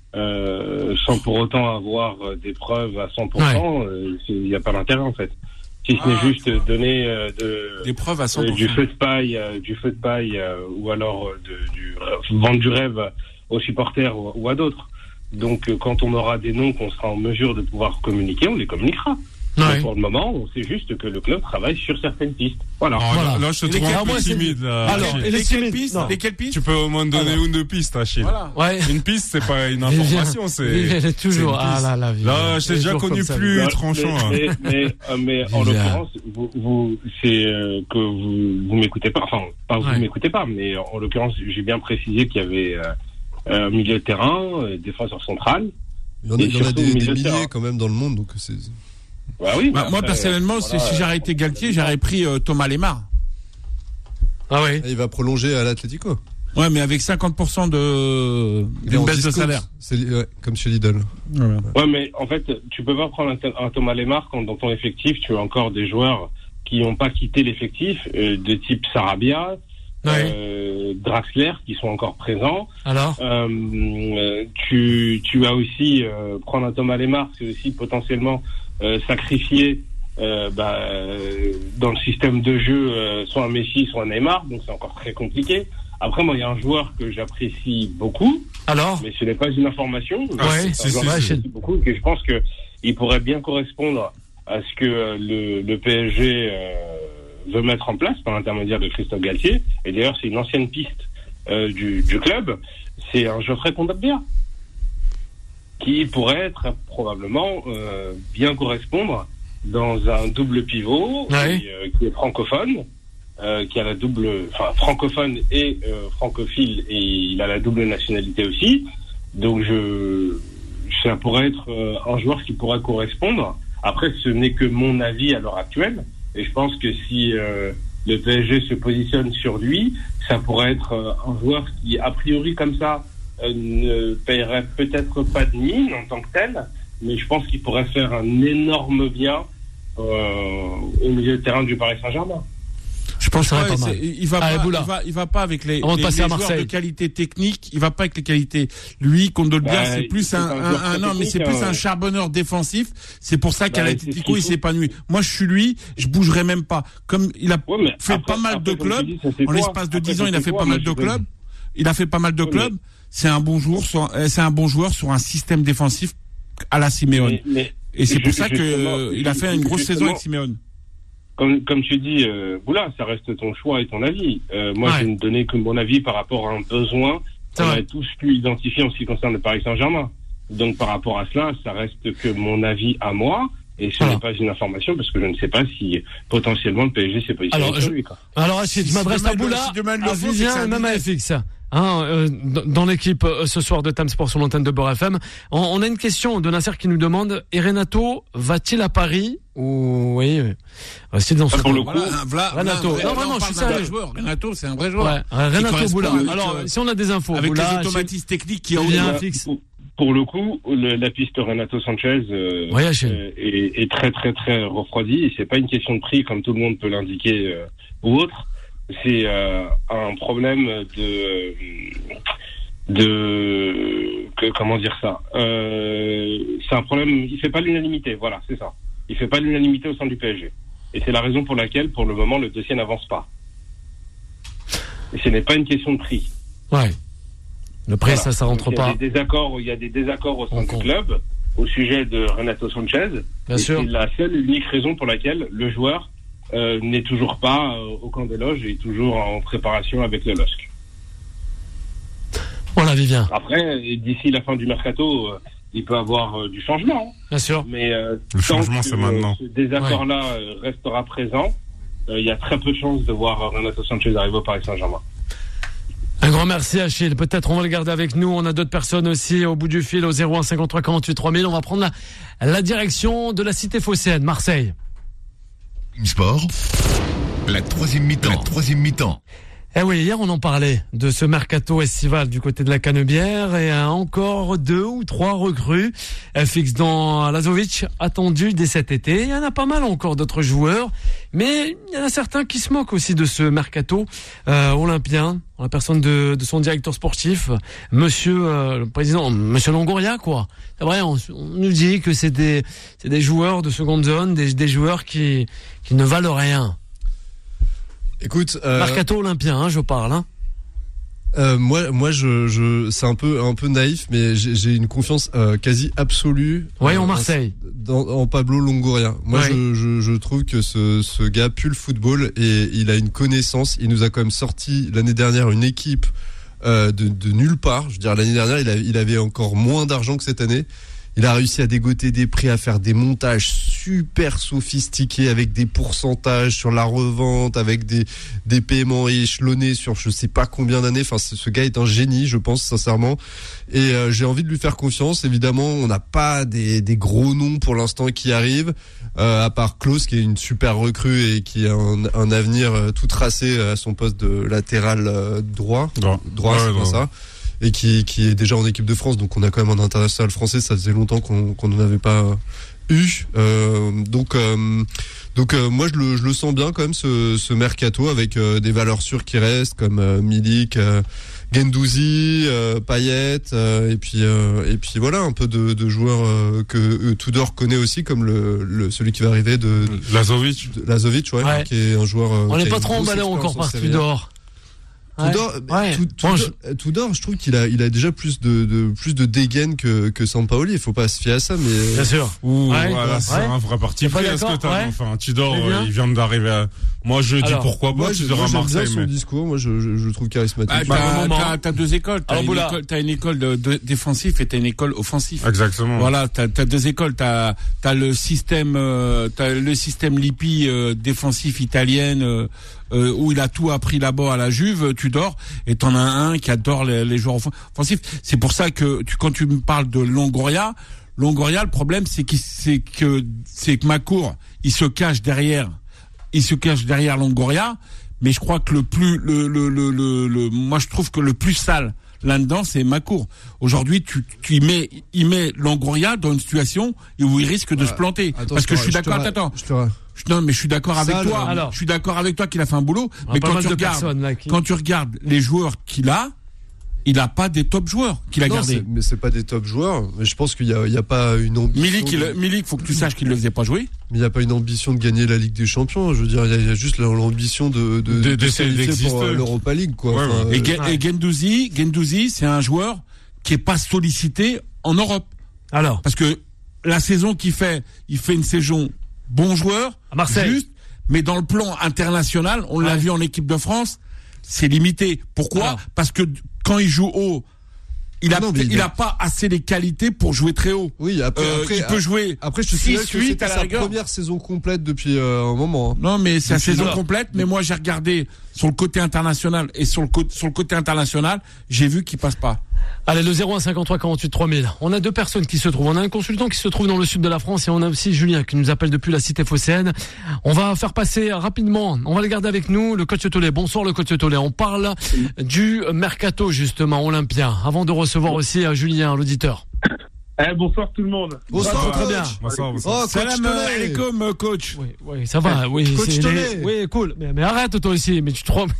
euh, sans pour autant avoir euh, des preuves à cent pour cent, euh, c'est- il n'y a pas d'intérêt en fait. Si ce n'est Ah, juste donner euh, de, Des preuves à cent euh, pour du cent. feu de paille, euh, du feu de paille, euh, ou alors euh, de, du euh, vendre du rêve aux supporters ou, ou à d'autres. Donc, euh, quand on aura des noms qu'on sera en mesure de pouvoir communiquer, on les communiquera. Ouais. Mais pour le moment, on sait juste que le club travaille sur certaines pistes. Voilà. Oh, Voilà. là, là, je te Et les trouve gars, un moi, peu c'est- timide, là. Alors, Achille. et les Lesquelles timides, pistes non. Lesquelles pistes Tu peux au moins donner Alors. une de pistes, Achille. Voilà. Ouais. Une piste, c'est pas une Vivien, information, c'est... Vivien, elle est toujours. c'est une Ah piste. là là, Vivien. Là, je t'ai Elle est déjà toujours connu comme ça, plus Vivien. tranchant. hein. Mais, mais, euh, mais en Vivien. l'occurrence, vous, vous, c'est euh, que vous, vous m'écoutez pas. Enfin, pas vous Ouais. m'écoutez pas, mais en l'occurrence, j'ai bien précisé qu'il y avait euh, un milieu de terrain, euh, défenseur central. Il y en a, Et il y en a surtout des, au milieu des de milliers terrain. quand même dans le monde, donc c'est. Bah oui. Bah, mais moi, après, personnellement, euh, c'est- voilà, si j'aurais euh, été Galtier, j'aurais pris euh, Thomas Lemar. Ah oui. Il va prolonger à l'Atlético. Ouais, mais avec cinquante pour cent de, Il est en d'une baisse de discount. salaire. C'est ouais, comme chez Lidl. Ouais, mais en fait, tu peux pas prendre un, un Thomas Lemar quand dans ton effectif, tu as encore des joueurs qui n'ont pas quitté l'effectif, euh, de type Sarabia, Ouais. euh, Draxler, qui sont encore présents. Alors. Euh, euh, tu, tu as aussi, euh, prendre un Thomas Lemar, c'est aussi potentiellement euh, sacrifier euh, bah, euh, dans le système de jeu euh, soit un Messi, soit un Neymar, donc c'est encore très compliqué. Après, moi, il y a un joueur que j'apprécie beaucoup, Alors. mais ce n'est pas une information. Ah, C'est si, un si, joueur que si. j'apprécie beaucoup, que je pense que il pourrait bien correspondre à ce que euh, le, le P S G euh, veut mettre en place par l'intermédiaire de Christophe Galtier. Et d'ailleurs, c'est une ancienne piste euh, du, du club. C'est un Geoffrey Kondogbia qui pourrait être probablement euh, bien correspondre dans un double pivot Ouais. qui, euh, qui est francophone, euh, qui a la double, enfin francophone et euh, francophile, et il a la double nationalité aussi. Donc je, ça pourrait être euh, un joueur qui pourrait correspondre. Après, ce n'est que mon avis à l'heure actuelle, et je pense que si euh, le P S G se positionne sur lui, ça pourrait être euh, un joueur qui, a priori comme ça, euh, ne paierait peut-être pas de mine en tant que tel, mais je pense qu'il pourrait faire un énorme bien euh, au milieu de terrain du Paris Saint-Germain. Je pense que ça va pas mal. Il va Allez, pas, Boula. il va, il va pas avec les, On va les, passer les à joueurs Marseille. de qualité technique. Il va pas avec les qualités. Lui, Kondogbia, Bah, c'est plus c'est un, un un, joueur un- très non, mais c'est technique, plus hein. un charbonneur défensif. C'est pour ça qu'à Bah, l'Atlético, c'est ce qu'il il faut. s'épanouit. Moi, je suis lui, je bougerai même pas. Comme il a Ouais, mais fait après- pas mal après, de comme tu clubs, dis, ça fait en quoi l'espace de Après, dix ça ans, il a fait fait quoi pas Moi, mal de je veux- clubs. Il a fait pas mal de Ouais, mais- clubs. C'est un bon joueur sur, euh, c'est un bon joueur sur un système défensif à la Simeone. Mais- mais- Et c'est ju- pour ça que justement- euh, il a fait une grosse justement, saison avec Simeone. Comme, comme tu dis, euh, Boula, ça reste ton choix et ton avis. Euh, moi, Ouais. je vais ne donner que mon avis par rapport à un besoin C'est qu'on vrai. a tous pu identifier en ce qui concerne le Paris Saint-Germain. Donc, par rapport à cela, ça reste que mon avis à moi. Et ce Voilà. n'est pas une information parce que je ne sais pas si potentiellement le P S G s'est positionné Alors, sur je- lui. Quoi. Alors, Achille, je Si m'adresse demain à ils le- Boula, si demain ils le à font, c'est que Vivien c'est et un même à business. F X. Hein, euh, dans dans l'équipe euh, ce soir de Time Sport sur l'antenne de Beurre F M. On, on a une question de Nasser qui nous demande, et Renato va-t-il à Paris ou oui, oui. Restez dans ce Ah, pour le coin. coup, Voilà, un- voilà, Renato. voilà, Non, là, vraiment, on je suis parle d'un sérieux. vrai joueur. Renato, c'est un vrai joueur. Ouais, euh, Qui Renato correspond Boula. avec, Alors, euh, si on a des infos, avec Boula, les Achille- automatismes techniques qui ont Vivien, Pour- fixe. pour- Pour le coup, le- la piste Renato Sanchez euh, Ouais, Achille. euh, est, est très très très refroidie. Et c'est pas une question de prix comme tout le monde peut l'indiquer euh, ou autre. C'est euh, un problème de de que, comment dire ça. Euh, c'est un problème. Il fait pas l'unanimité. Voilà, c'est ça. Il fait pas l'unanimité au sein du P S G. Et c'est la raison pour laquelle, pour le moment, le dossier n'avance pas. Et ce n'est pas une question de prix. Ouais. Le prix, Voilà. ça, ça rentre Donc, il y pas. a des désaccords, il y a des désaccords au sein Encore. du club au sujet de Renato Sanchez. Bien Et sûr. C'est la seule et unique raison pour laquelle le joueur euh, n'est toujours pas euh, au camp des loges et est toujours en préparation avec le L O S C. Voilà, Vivien. Après, et d'ici la fin du mercato, euh, il peut avoir euh, du changement. hein. Bien sûr. Mais euh, Le tant changement, que, c'est maintenant. euh, ce désaccord-là euh, restera présent, euh, il y a très peu de chances de voir euh, Renato Sanchez arriver au Paris Saint-Germain. Un grand merci, Achille. Peut-être on va le garder avec nous. On a d'autres personnes aussi au bout du fil au zéro un cinquante-trois quarante-huit trois mille. On va prendre la, la direction de la cité phocéenne, Marseille. Sport, la troisième mi-temps. La troisième mi-temps. Eh oui, hier on en parlait de ce mercato estival du côté de la Canebière et euh, encore deux ou trois recrues euh, fixes dans Lazovic attendus dès cet été. Il y en a pas mal encore d'autres joueurs, mais il y en a certains qui se moquent aussi de ce mercato euh, olympien, en la personne de, de son directeur sportif, Monsieur euh, le président, Monsieur Longoria, quoi. C'est vrai, on, on nous dit que c'est des, c'est des joueurs de seconde zone, des, des joueurs qui, qui ne valent rien. Écoute, euh, Mercato olympien, hein, je parle. Hein. Euh, moi, moi, je, je, c'est un peu, un peu naïf, mais j'ai, j'ai une confiance euh, quasi absolue. Ouais, euh, en Marseille. Dans, en Pablo Longoria. Moi, Ouais. je, je, je trouve que ce, ce gars pue le football et il a une connaissance. Il nous a quand même sorti l'année dernière une équipe euh, de, de nulle part. Je veux dire, l'année dernière, il, a, il avait encore moins d'argent que cette année. Il a réussi à dégoter des prix, à faire des montages super sophistiqués avec des pourcentages sur la revente, avec des, des paiements échelonnés sur je sais pas combien d'années. Enfin, ce ce gars est un génie, je pense sincèrement. Et euh, j'ai envie de lui faire confiance. Évidemment, on n'a pas des, des gros noms pour l'instant qui arrivent, euh, à part Klose qui est une super recrue et qui a un, un avenir euh, tout tracé à son poste de latéral euh, droit. Droit. Droit, Ouais, c'est droit. pas ça. Et qui, qui est déjà en équipe de France, donc on a quand même un international français, ça faisait longtemps qu'on qu'on n'en avait pas eu. Euh, donc euh, donc euh, moi je le, je le sens bien quand même ce, ce mercato avec euh, des valeurs sûres qui restent comme euh, Milik, euh, Guendouzi, euh, Payet, euh, et puis euh, et puis voilà un peu de, de joueurs euh, que euh, Tudor connaît aussi comme le, le celui qui va arriver de, Lazovic. de Lazovic, ouais, Ouais. qui est un joueur. euh, On qui n'est a pas une trop grosse emballé encore expérience en par Serie A. Tudor. Tudor, Ouais. Tud- Bon, Tudor, euh, Tudor, je trouve qu'il a, il a déjà plus de, de plus de dégaine que que Sampaoli. Il faut pas se fier à ça, mais Bien sûr. Ouh, Ouais, voilà, ouais. c'est un vrai parti T'es pas pris. Est-ce que d'accord, t'as, ouais. enfin, Tudor, C'est bien. euh, il vient d'arriver à, moi, je dis Alors, pourquoi pas, moi, je, Tudor moi, à j'aime bien Marseille, son mais. discours. Moi, je, je, je le trouve charismatique. Ah, Bah, t'as, un moment. t'as, t'as deux écoles. T'as, Alors, une Boula. école, t'as une école de, de défensif et t'as une école offensive. Exactement. Voilà, t'as, t'as deux écoles. T'as, t'as le système, euh, t'as le système Lippi euh, défensif italienne euh, euh, où il a tout appris là-bas à la Juve. Tudor, et t'en as un qui adore les, les joueurs offen- offensifs. C'est pour ça que tu, quand tu me parles de Longoria, Longoria, le problème c'est qu'il, c'est que c'est que Macour, il se cache derrière, il se cache derrière Longoria. Mais je crois que le plus, le, le, le, le, le moi je trouve que le plus sale là-dedans, c'est Macour. Aujourd'hui, tu, tu y mets, il met Longoria dans une situation où il risque de Ouais. se planter. Attends, Parce je que te je suis ra- d'accord, te ra- attends. Je te, ra- Non, mais je suis d'accord avec Ça, toi. alors. Je suis d'accord avec toi qu'il a fait un boulot. On a Mais pas quand mal tu de regardes, personnes, là, qui- quand tu regardes les joueurs qu'il a, il a pas des top joueurs qu'il a Non, gardés. c'est- mais c'est pas des top joueurs. Mais je pense qu'il y a, il y a pas une ambition. Milik, il, de- Milik, faut que tu saches qu'il le faisait pas jouer. Mais il n'y a pas une ambition de gagner la Ligue des Champions. Je veux dire, il y a, il y a juste l'ambition de, de, De- de, de- se qualifier d'exister. pour euh, l'Europa League, quoi. Ouais, Enfin, ouais. Et, euh, Gen- ouais. et Gendouzi, Gendouzi, c'est un joueur qui est pas sollicité en Europe. Alors, Parce que la saison qu'il fait, il fait une saison bon joueur, À Marseille. juste, mais dans le plan international, on l'a Ouais. vu en équipe de France, c'est limité. Pourquoi? Alors. Parce que quand il joue haut, il a, Ah non, mais il il a- a pas assez les qualités pour jouer très haut. oui, après, Euh, après, il peut jouer après, je te six, signale que huit c'était à la sa rigueur. première saison complète depuis euh, un moment. hein. Non, mais c'est la Depuis saison là. complète. Mais moi, j'ai regardé sur le côté international et sur le côté, sur le côté international, j'ai vu qu'il passe pas. allez, le zéro un cinquante-trois quarante-huit trois mille. On a deux personnes qui se trouvent. On a un consultant qui se trouve dans le sud de la France et on a aussi Julien qui nous appelle depuis la cité phocéenne. On va faire passer rapidement. On va le garder avec nous. Le coach Tollet. Bonsoir, le coach Tollet. On parle du mercato, justement, olympien. Avant de recevoir aussi euh, Julien, l'auditeur. Eh, bonsoir tout le monde. Bonsoir, très coach. bien. Bonsoir, bonsoir. Oh, coach Salam Tollet. alaikum, coach. Oui, oui, ça va. Oui, Coach c'est Tollet. les- oui, cool. Mais, mais arrête, toi aussi. Mais tu te trompes.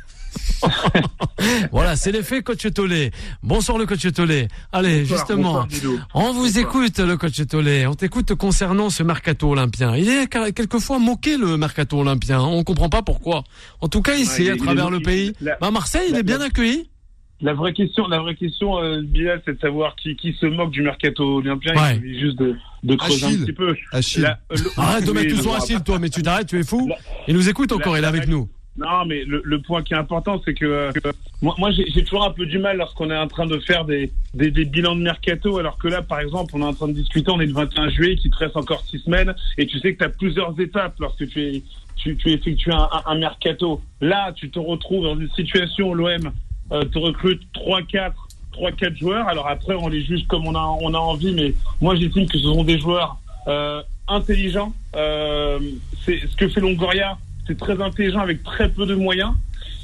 Voilà, c'est l'effet coach Tollet. Bonsoir le coach Tollet. Allez, Bonsoir, justement, bonsoir, Didou. on vous Bonsoir. écoute le coach Tollet. On t'écoute concernant ce mercato olympien. Il est car- quelquefois moqué le mercato olympien. On comprend pas pourquoi. En tout cas, ici, Ouais, il à est- travers il est- le pays. la- Bah, Marseille, il la- est bien la- accueilli. La vraie question, la vraie question, euh, Bilal, c'est de savoir qui, qui se moque du mercato olympien. Ouais. Il suffit juste de, de creuser Achille. un petit peu. Achille. La- le- Arrête de oui, mettre tout le- son Achille, toi, mais tu t'arrêtes, tu es fou. La- Il nous écoute encore, la- il est avec la- nous. Non, mais le, le point qui est important, c'est que, euh, que moi, moi j'ai j'ai toujours un peu du mal lorsqu'on est en train de faire des, des, des bilans de mercato, alors que là, par exemple, on est en train de discuter, on est le vingt et un juillet, qu'il te reste encore six semaines, et tu sais que tu as plusieurs étapes lorsque tu, es, tu, tu effectues un, un, un mercato. Là, tu te retrouves dans une situation où l'O M euh, te recrute trois quatre trois quatre joueurs. Alors après, on les juge comme on a, on a envie, mais moi, j'estime que ce sont des joueurs euh, intelligents. Euh, c'est ce que fait Longoria. C'est très intelligent avec très peu de moyens.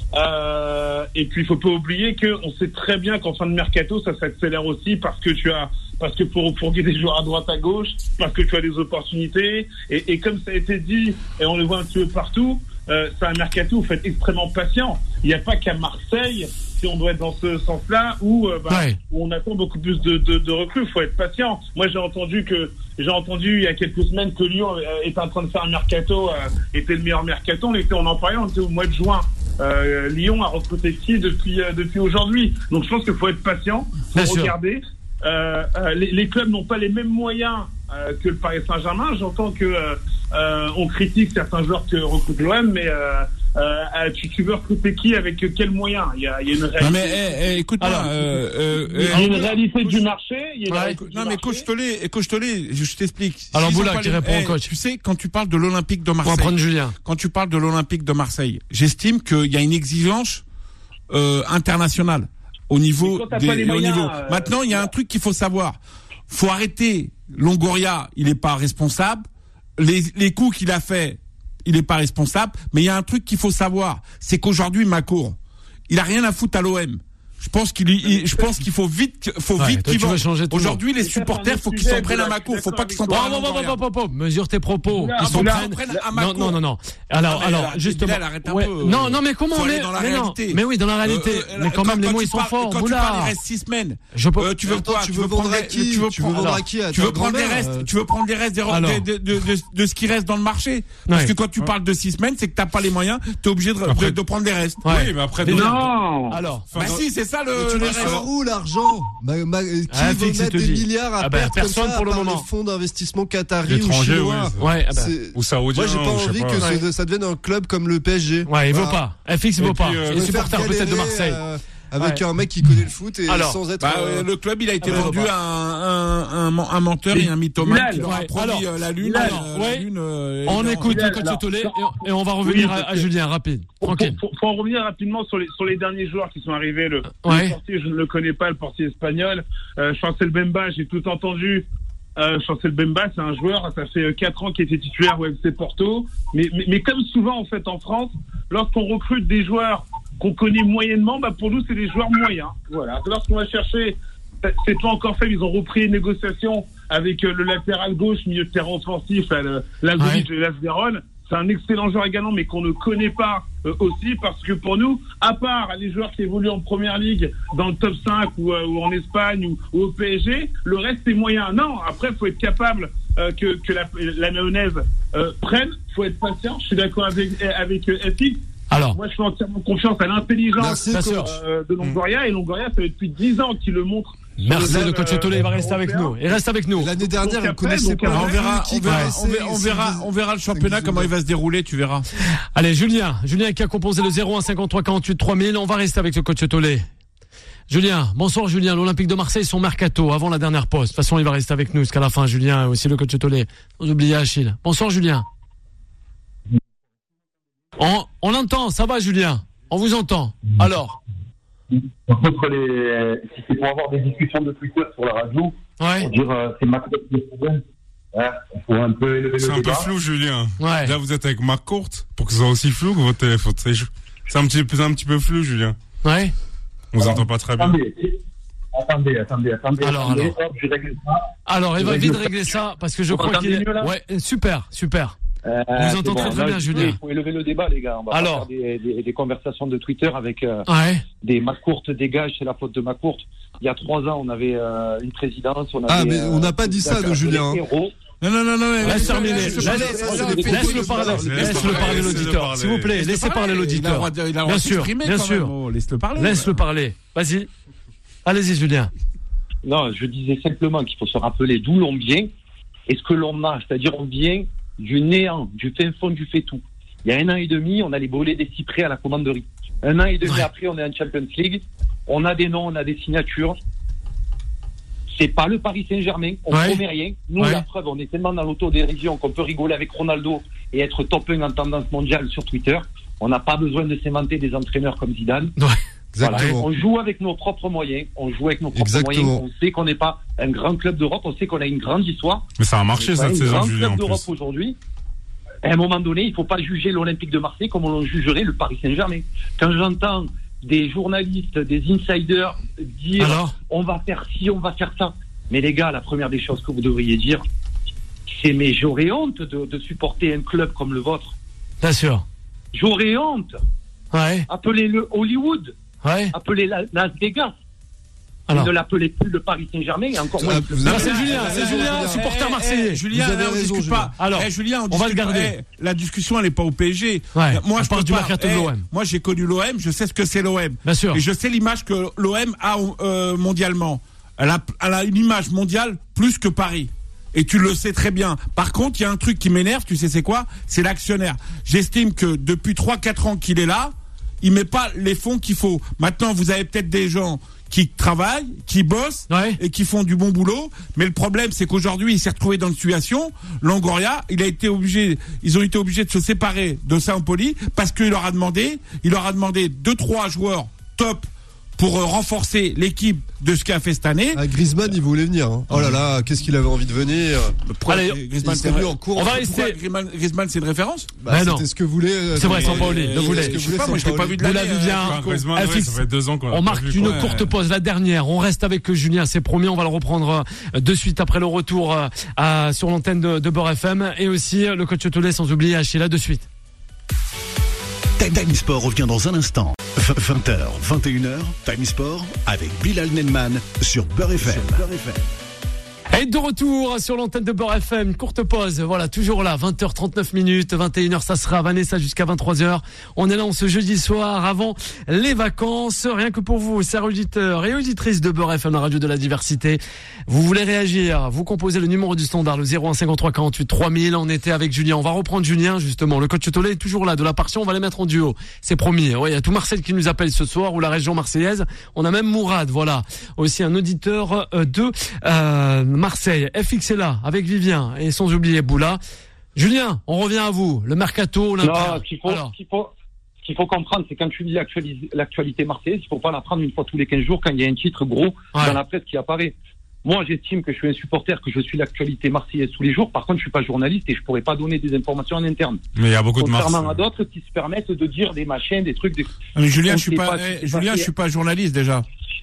Euh, et puis il faut pas oublier que on sait très bien qu'en fin de mercato ça s'accélère aussi parce que tu as parce que pour pour des joueurs à droite à gauche, parce que tu as des opportunités et, et comme ça a été dit et on le voit un petit peu partout, euh, c'est un mercato, faut être extrêmement patient. Il n'y a pas qu'à Marseille, si on doit être dans ce sens-là, où, euh, bah, Ouais. où on attend beaucoup plus de, de, de recrues. Il faut être patient. Moi, j'ai entendu que j'ai entendu il y a quelques semaines que Lyon euh, était en train de faire un mercato, euh, était le meilleur mercato. On était, on en parlait, on était au mois de juin. Euh, Lyon a recruté qui depuis euh, depuis aujourd'hui. Donc, je pense qu'il faut être patient, faut Bien sûr. regarder. Euh, euh, les, les clubs n'ont pas les mêmes moyens euh, que le Paris Saint-Germain. J'entends que euh, euh, on critique certains joueurs que recrute l'O M, mais euh, euh, tu, tu veux recruter qui avec quels moyens? Il y a, il y a une réalité. Non mais eh, eh, écoute-moi. Alors, euh, euh, Il y a euh, une réalité du marché. Il y a une Ouais. réalité du Non mais marché. coach Tollet, et coach Tollet, je t'explique. Alors, S'ils ont Boula pas qui les- répond au eh, coach. Tu sais, quand tu parles de l'Olympique de On va Marseille, prendre Julien. quand tu parles de l'Olympique de Marseille, j'estime qu'il y a une exigence euh, internationale au niveau Mais quand t'as des pas les au moyens, niveau. euh, Maintenant, il y a un truc qu'il faut savoir. Faut arrêter Longoria, il est pas responsable. Les les coups qu'il a fait, il est pas responsable. Mais il y a un truc qu'il faut savoir, c'est qu'aujourd'hui Macour, il a rien à foutre à l'O M. Je pense qu'il, il- je pense qu'il faut vite, faut Ouais, vite toi, qu'il tu veux vende. changer tout le Aujourd'hui, les Mais ça, c'est un supporters, autre faut qu'ils sujet, s'en prennent à Boula, Macour. je suis Faut pas d'accord qu'ils s'en avec toi. prennent à Bon, bon, bon, Longoria. bon, bon, bon, mesure tes propos. Boula, Ils sont Boula, prennent. prennent à Non, Macron. non, non, non. Alors, Non, mais alors, là, justement. Bilal, arrête un Ouais. peu, euh, Non, non, mais comment faut mais, aller dans la mais non. réalité. Mais oui, dans la réalité. Euh, euh, mais quand même, les quand mots tu ils sont parles- forts. Quand tu Boula. parles, il reste six semaines. Je peux. Euh, tu veux Attends, quoi tu Tu veux veux vendre prendre à les- qui tu veux Tu veux prendre- vendre à alors, qui à tu ta veux prendre les grand-mère, restes, euh, tu veux prendre les restes des- Alors. de, de, de, de, de ce qui reste dans le marché. Parce Ouais. que quand tu parles de six semaines, c'est que t'as pas les moyens, t'es obligé de, Après- de, de prendre les restes. Ouais. Oui, mais après, Mais dans- Non. Alors. Enfin, Bah dans- si, c'est ça Mais le, tu le le reste. sors où l'argent Ma- ma- Qui Ah, veut fixe, il mettre te des dit. milliards à Ah bah, perdre personne comme ça, pour le à part moment. les fonds d'investissement qataris ou L'étranger, chinois. oui. Ouais, ah bah. C'est- Ou saoudien. Moi, j'ai pas ou je sais envie pas. que Ouais. ça, ça devienne un club comme le P S G. Ouais, il veut Voilà. pas. F X il Et veut pas. puis, euh, Et Me les faire supporters peut-être de galérer, Marseille. euh, avec Ouais. un mec qui connaît le foot et Alors, sans être. Bah, euh, euh, le club, il a été Ah bah, vendu bah. à un, un, un, men- un menteur Mais et un mythomane Bilal, qui leur a ouais, promis alors, euh, la lune. Bilal, euh, ouais. la lune euh, On et leur- écoute le Bilal, coach alors, Tollet non. et, et on va revenir Oui, à, parce à que- Julien rapide. Faut, Tranquille. faut, faut en revenir rapidement sur les, sur les derniers joueurs qui sont arrivés. Le, Ouais. le portier, je ne le connais pas, le portier espagnol. Euh, Chancel Bemba, j'ai tout entendu. Euh, Chancel Bemba, c'est un joueur, ça fait quatre ans qu'il était titulaire au F C Porto. Mais, mais, mais comme souvent, en fait, en France, lorsqu'on recrute des joueurs qu'on connaît moyennement, bah, pour nous, c'est des joueurs moyens. Voilà. Lorsqu'on va chercher c'est pas encore fait. Ils ont repris les négociations avec euh, le latéral gauche, milieu de terrain offensif, euh, l'Algovic de Las Véron. C'est un excellent joueur également, mais qu'on ne connaît pas euh, aussi, parce que pour nous, à part les joueurs qui évoluent en première ligue, dans le top cinq ou, euh, ou en Espagne ou, ou au P S G, le reste c'est moyen. Non, après, il faut être capable euh, que, que la, la mayonnaise euh, prenne. Il faut être patient. Je suis d'accord avec, avec euh, F X. Alors, moi, je fais entièrement confiance à l'intelligence Merci, euh, de Longoria. Et Longoria, ça fait depuis dix ans qu'il le montre. Merci, le coach Tolé, il va rester avec nous. Il reste avec nous. L'année dernière, il connaissait pas. On verra, on verra, on verra, on verra, on verra le championnat, comment il va se dérouler, tu verras. Allez, Julien. Julien qui a composé le zéro un cinquante-trois quarante-huit trois mille. On va rester avec le coach Tolé. Julien. Bonsoir, Julien. L'Olympique de Marseille, son mercato avant la dernière pause. De toute façon, il va rester avec nous jusqu'à la fin, Julien, et aussi le coach Tolé. Vous oubliez Achille. Bonsoir, Julien. On, on l'entend, ça va, Julien? On vous entend. Alors? Par contre, les, si c'est pour avoir des discussions de Twitter sur la radio, ouais. pour dire euh, c'est Macron le problème, hein, il faut un peu élever c'est le un débat. peu flou, Julien. Ouais. Là, vous êtes avec McCourt pour que ce soit aussi flou que votre téléphone. C'est, c'est un petit peu, un petit peu flou, Julien. Ouais. On vous entend pas très bien. Attendez, attendez, attendez, attendez. Alors, attendez, alors. Hop, je règle ça. Alors, il Je va règle vite ça. régler ça parce que je Vous crois qu'il est. m'entendez mieux, là Ouais, super, super. Euh, On vous entend bon, très très là, bien, je Julien. dis, il faut élever le débat, les gars. On va Alors. pas faire des, des, des conversations de Twitter avec euh, Ouais. des McCourt dégage, c'est la faute de McCourt. Il y a trois ans, on avait euh, une présidence. On avait, Ah, mais euh, on n'a pas dit ça, de Julien. hein. héros. Non, non, non, non. Laisse terminer. Laisse ça, c'est des propos laisse-le de parler. base. Laisse-le parler l'auditeur. S'il vous plaît, laissez parler l'auditeur. Bien sûr, bien sûr. Laisse-le parler. Laisse-le parler. Vas-y. Allez-y, Julien. Non, je disais simplement qu'il faut se rappeler d'où l'on vient et ce que l'on a. C'est-à-dire, on vient du néant, du fin fond du fait tout. Il y a un an et demi, on a les bolets des Cyprès à la commanderie. Un an et demi Ouais. après, on est en Champions League. On a des noms, on a des signatures. C'est pas le Paris Saint-Germain. On Ouais. promet rien. Nous, Ouais. la preuve, on est tellement dans l'autodérision qu'on peut rigoler avec Ronaldo et être top un en tendance mondiale sur Twitter. On n'a pas besoin de s'inventer des entraîneurs comme Zidane. Ouais. Voilà. Exactement. On joue avec nos propres moyens. On joue avec nos propres Exactement. moyens. On sait qu'on n'est pas un grand club d'Europe. On sait qu'on a une grande histoire. Mais ça a marché, On est pas cette un saison, grand Julien, club en d'Europe plus. aujourd'hui. À un moment donné, il ne faut pas juger l'Olympique de Marseille comme on jugerait le Paris Saint-Germain. Quand j'entends des journalistes, des insiders dire Alors on va faire ci, on va faire ça. Mais les gars, la première des choses que vous devriez dire, c'est mais j'aurais honte de, de supporter un club comme le vôtre. Bien sûr. J'aurais honte. Ouais. Appelez-le Hollywood. Ouais. Appelez-la Las Vegas. Alors. Ne l'appelez plus le Paris Saint-Germain et encore moins. Ah, le club. vous Non, avez- c'est Julien, vous c'est avez- Julien, vous avez- supporter marseillais. Eh, Julien, Vous avez on raison, discute Julien. pas. Alors, Eh, Julien, on, on va discute le garder. pas. Eh, la discussion, elle est pas au P S G. Ouais, Moi, on je parle peux du pas. mercato de Eh, l'O M. Moi, j'ai connu l'O M, je sais ce que c'est l'O M. Bien sûr. Et je sais l'image que l'O M a euh, mondialement. Elle a, elle a une image mondiale plus que Paris. Et tu le sais très bien. Par contre, il y a un truc qui m'énerve, tu sais c'est quoi? C'est l'actionnaire. J'estime que depuis trois quatre ans qu'il est là, il met pas les fonds qu'il faut. Maintenant, vous avez peut-être des gens qui travaillent, qui bossent Ouais. et qui font du bon boulot. Mais le problème, c'est qu'aujourd'hui, il s'est retrouvé dans une situation. Longoria, il a été obligé, ils ont été obligés de se séparer de Saint-Poli parce qu'il leur a demandé, il leur a demandé deux trois joueurs top pour euh, renforcer l'équipe de ce qu'a fait cette année. Ah, Griezmann, il voulait venir. hein. Oh là là, qu'est-ce qu'il avait envie de venir. Pourquoi Allez, Griezmann, il s'est c'est mis vrai- en cours. On va Pourquoi rester. Griezmann, Griezmann, c'est une référence? Bah, Mais non. c'était ce que voulait. euh, C'est vrai, Sampaoli. Sampaoli, le voulait. C'est ce que Je sais voulait pas, moi, je l'ai pas Sampaoli. vu de Vous l'année. l'avez vu bien. Ah, Griezmann, F ouais, X. ça fait deux ans qu'on l'a On pas marque vu, une quoi. courte pause, la dernière. On reste avec Julien, c'est promis. On va le reprendre euh, de suite après le retour euh, à- sur l'antenne de, de Beurre F M. Et aussi euh, le coach Tolé, sans oublier Achille, là de suite. Time Sport revient dans un instant. vingt heures, vingt et une heures, Time Sport avec Bilal Nenman sur Beurre F M. Et de retour sur l'antenne de Beurre F M, courte pause, voilà, toujours là, vingt heures trente-neuf minutes, vingt et une heures, ça sera Vanessa jusqu'à vingt-trois heures. On est là en ce jeudi soir, avant les vacances, rien que pour vous, chers auditeurs et auditrices de Beurre F M, la radio de la diversité. Vous voulez réagir, vous composez le numéro du standard, le zéro un cinquante-trois quarante-huit trois mille, on était avec Julien, on va reprendre Julien, justement, le coach Tolé est toujours là, de la partie, on va les mettre en duo, c'est promis. Ouais, il y a tout Marseille qui nous appelle ce soir, ou la région marseillaise, on a même Mourad, voilà, aussi un auditeur euh, de euh, Marseille. F X est là, avec Vivien, et sans oublier Boula. Julien, on revient à vous, le mercato, olympien. Non, ce qu'il faut, Alors, ce qu'il faut, ce qu'il faut comprendre, c'est quand tu dis l'actualis- l'actualité marseillaise, il faut pas la prendre une fois tous les quinze jours quand il y a un titre gros Ouais. dans la presse qui apparaît. Moi, j'estime que je suis un supporter, que je suis l'actualité marseillaise tous les jours. Par contre, je suis pas journaliste et je pourrais pas donner des informations en interne. Mais il y a beaucoup de Contrairement Marseille. à d'autres qui se permettent de dire des machins, des trucs, des... Mais Julien, On je suis sait pas, pas eh, si c'est Julien, pas- je suis pas journaliste déjà.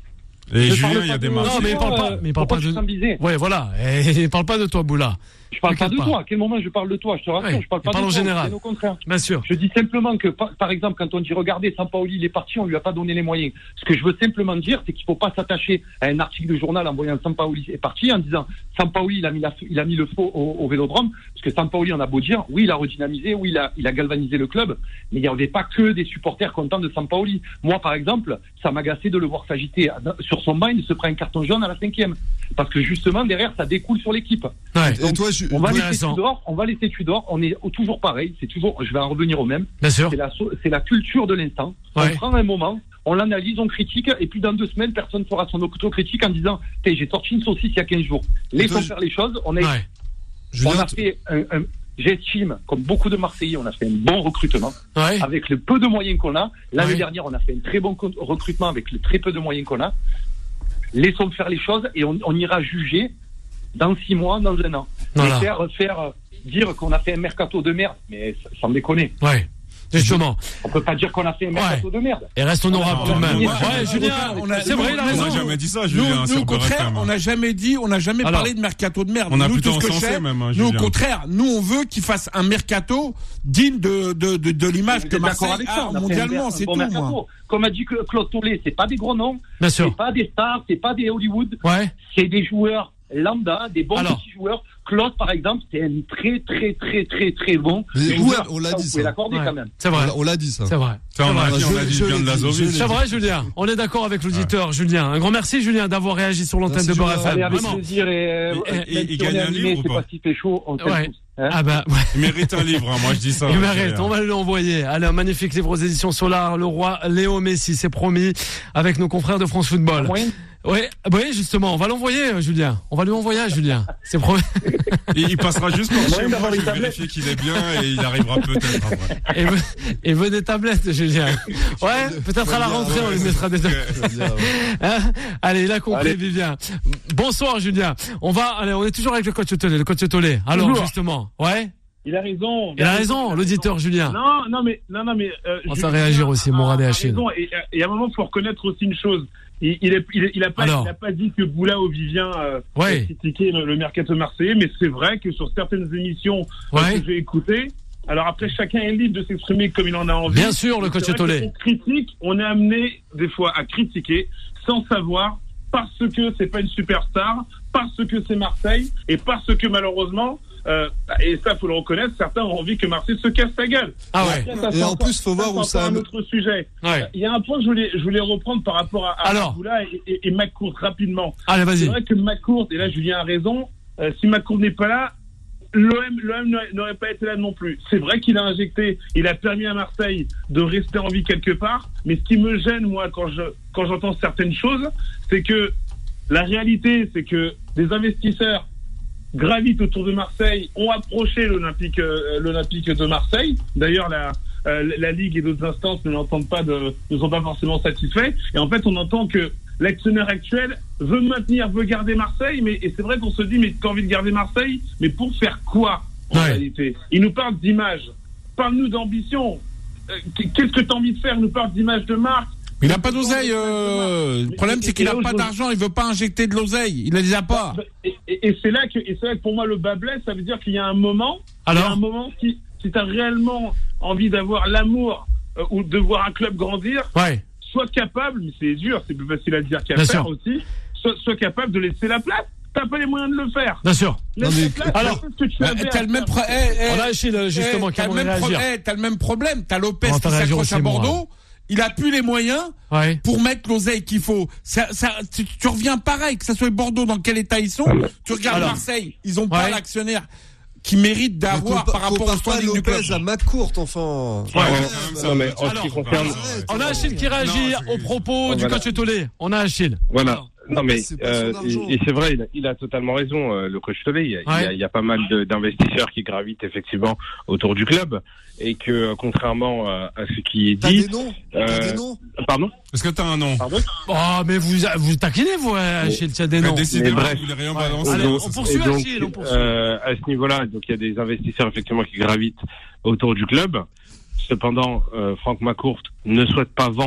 Et je Julien, il y a des marques. Non, mais il parle pas, mais il parle pas de. Ouais, voilà. Et il parle pas de toi, Boula. Je parle pas de toi. À quel moment je parle de toi? Je te rassure, ouais, je parle pas de toi. En général. C'est au contraire. Bien sûr. Je dis simplement que, par, par exemple, quand on dit regardez, Sampaoli, il est parti, on lui a pas donné les moyens. Ce que je veux simplement dire, c'est qu'il faut pas s'attacher à un article de journal en voyant Sampaoli est parti, en disant Sampaoli, il a mis la, il a mis le faux au, au Vélodrome, parce que Sampaoli, on a beau dire, oui, il a redynamisé, oui, il a, il a galvanisé le club, mais il n'y avait pas que des supporters contents de Sampaoli. Moi, par exemple, ça m'agaçait de le voir s'agiter sur son banc, il se prend un carton jaune à la cinquième. Parce que justement, derrière, ça découle sur l'équipe. Ouais. Donc, et toi, je, on va laisser Tudor, on va laisser Tudor, on est toujours pareil, c'est toujours, je vais en revenir au même. Bien sûr. C'est la, c'est la culture de l'instant. Ouais. On prend un moment, on l'analyse, on critique, et puis dans deux semaines, personne fera son autocritique en disant, j'ai sorti une saucisse il y a quinze jours. Laissons faire les choses, on, est, ouais. on a fait un, un j'estime, comme beaucoup de Marseillais, on a fait un bon recrutement. Ouais. Avec le peu de moyens qu'on a. L'année ouais. dernière, on a fait un très bon recrutement avec le très peu de moyens qu'on a. Laissons faire les choses et on, on ira juger dans six mois, dans un an. Voilà. Et faire, faire dire qu'on a fait un mercato de merde, mais sans déconner. Ouais. Justement. On peut pas dire qu'on a fait un mercato ouais. de merde. Et reste honorable tout de même. Ouais, ouais, Julien, on a, c'est vrai, il a raison. On n'a jamais dit ça, Julien. Nous, nous au contraire, on n'a jamais dit, on n'a jamais Alors, parlé de mercato de merde. On a nous, plutôt tout ce que encensé je sais, même, hein, nous, au Julien. contraire, nous, on veut qu'il fasse un mercato digne de, de, de, de l'image que Marseille a mondialement, c'est tout, moi. Comme a dit Claude Tollet, c'est pas des gros noms. Bien sûr. C'est pas des stars, c'est pas des Hollywood. Ouais. C'est des joueurs lambda, des bons Alors. petits joueurs. Claude, par exemple, c'est un très, très, très, très, très bon Mais joueur. on l'a ça, dit, vous ça. pouvez l'accorder Ouais. quand même. C'est vrai. On l'a dit, ça. C'est vrai. Ça, on a dit, on a Je- dit je bien de l'ai la dit, Zovic. je l'ai C'est vrai, Julien. On est d'accord avec l'auditeur, Julien. Un grand merci, Julien, d'avoir réagi sur l'antenne Merci, de Beurre Julien. F M. Allez, avec Vraiment. plaisir et, euh, Et- et- même il si gagne on est un animé, livre ou c'est pas pas si fait chaud, on t'aime Ouais. tous. Hein. Ah bah, ouais. Il mérite un livre, hein, moi je dis ça. Il mérite, on va lui envoyer. Allez, un magnifique livre aux éditions Solar, le roi Léo Messi, c'est promis, avec nos confrères de France Football. Moyen. Oui, oui, justement, on va l'envoyer, Julien. On va lui envoyer à Julien. C'est promis. Et il passera juste par chez Moyen moi, d'avoir je une vais tablette. vérifier qu'il est bien et il arrivera peut-être après. Et, veut, et veut des tablettes, Julien. Ouais, peut-être à la rentrée, on lui mettra des tablettes. Hein allez, il a compris, Allez. Vivien. Bonsoir, Julien. On va, allez, on est toujours avec le coach Tollet, le coach Tollet. Alors, Toujours. justement, ouais. Il a raison. Il a raison, l'auditeur, Julien. Non, non, mais, non, non, mais, euh, On va Julien réagir aussi, a- Mourad et a Achille. raison. Et, et à un moment, il faut reconnaître aussi une chose. Il, il, est, il, il a pas, Alors. il a pas dit que Boula ou Vivien, euh, Ouais. critiquaient le, le mercato marseillais, mais c'est vrai que sur certaines émissions euh, Ouais. que j'ai écoutées, alors après, chacun est libre de s'exprimer comme il en a envie. Bien sûr, le Et coach c'est vrai Tollet. que On critique, on est amené, des fois, à critiquer, sans savoir, parce que c'est pas une superstar, parce que c'est Marseille, et parce que malheureusement, euh, et ça, faut le reconnaître, certains ont envie que Marseille se casse la gueule. Ah ouais. Après, ça, Et c'est en encore- plus, faut voir ça, où c'est ça encore un am- autre sujet. Ouais. Il y a un point que je voulais, je voulais reprendre par rapport à, à Alors. Boula et, et, et McCourt rapidement. Allez, C'est vas-y. vrai que McCourt, et là Julien a raison, euh, si McCourt n'est pas là, l'O M, l'O M n'aurait- n'aurait pas été là non plus. C'est vrai qu'il a injecté, il a permis à Marseille de rester en vie quelque part, mais ce qui me gêne, moi, quand je, quand j'entends certaines choses, c'est que la réalité, c'est que des investisseurs gravitent autour de Marseille, ont approché l'Olympique, euh, l'Olympique de Marseille. D'ailleurs, la, euh, la Ligue et d'autres instances ne l'entendent pas, de, ne sont pas forcément satisfaits. Et en fait, on entend que l'actionnaire actuel veut maintenir, veut garder Marseille, mais et c'est vrai qu'on se dit, mais t'as envie de garder Marseille, mais pour faire quoi en Ouais. réalité? Il nous parle d'image. Parle-nous d'ambition. Euh, Qu'est-ce que t'as envie de faire? Il nous parle d'image de marque. Il n'a pas d'oseille. Euh, le problème, c'est qu'il n'a pas d'argent. Il veut pas injecter de l'oseille. Il ne les a pas. Et, et, et c'est là que, et c'est là que pour moi le bas blesse, ça veut dire qu'il y a un moment, il y a un Alors, moment qui, si tu as réellement envie d'avoir l'amour euh, ou de voir un club grandir, ouais. sois capable, mais c'est dur, c'est plus facile à dire qu'à Bien faire sûr. aussi, sois, sois capable de laisser la place. T'as pas les moyens de le faire. Bien sûr. Laisse Non, mais- la place. alors, fais ce que tu Bah, avais à t'as le même, faire. pro- eh, eh, On a Achille, justement, eh, qui a t'as le envie de même pro- réagir. eh, t'as le même problème. T'as Lopez On va qui faire réagir s'accroche à aussi, Bordeaux. Mourad. Il a plus les moyens Ouais. pour mettre l'oseille qu'il faut. Ça, ça, tu, tu reviens pareil, que ça soit Bordeaux, dans quel état ils sont. Tu regardes Alors. Marseille, ils ont pas Ouais. l'actionnaire qui mérite d'avoir par rapport au pas standing du club. Lopez à McCourt, enfin. Ouais, Non, mais en ce qui Alors, concerne, On a Achille qui réagit Non, c'est- au propos du Voilà. coach Tollet. On a Achille. voilà. Non mais C'est pas euh, son argent. et, et c'est vrai, il a, il a totalement raison, euh, le coach Tollet. Il y a, il y a- Ouais. il y a pas mal de- d'investisseurs qui gravitent effectivement autour du club et que euh, contrairement à, à ce qui est T'as dit, des noms euh, T'as des noms pardon, Est-ce que t'as un nom? pardon. Oh, mais vous, vous taquinez, vous, Achille, tiens des Mais noms. décidément, Mais bref. vous voulez rien Ouais. balancer. Allez, donc- on poursuit, et donc, Achille, on poursuit. euh, à ce niveau-là, donc il y a des investisseurs effectivement qui gravitent autour du club. Cependant, euh, Franck McCourt ne souhaite pas vendre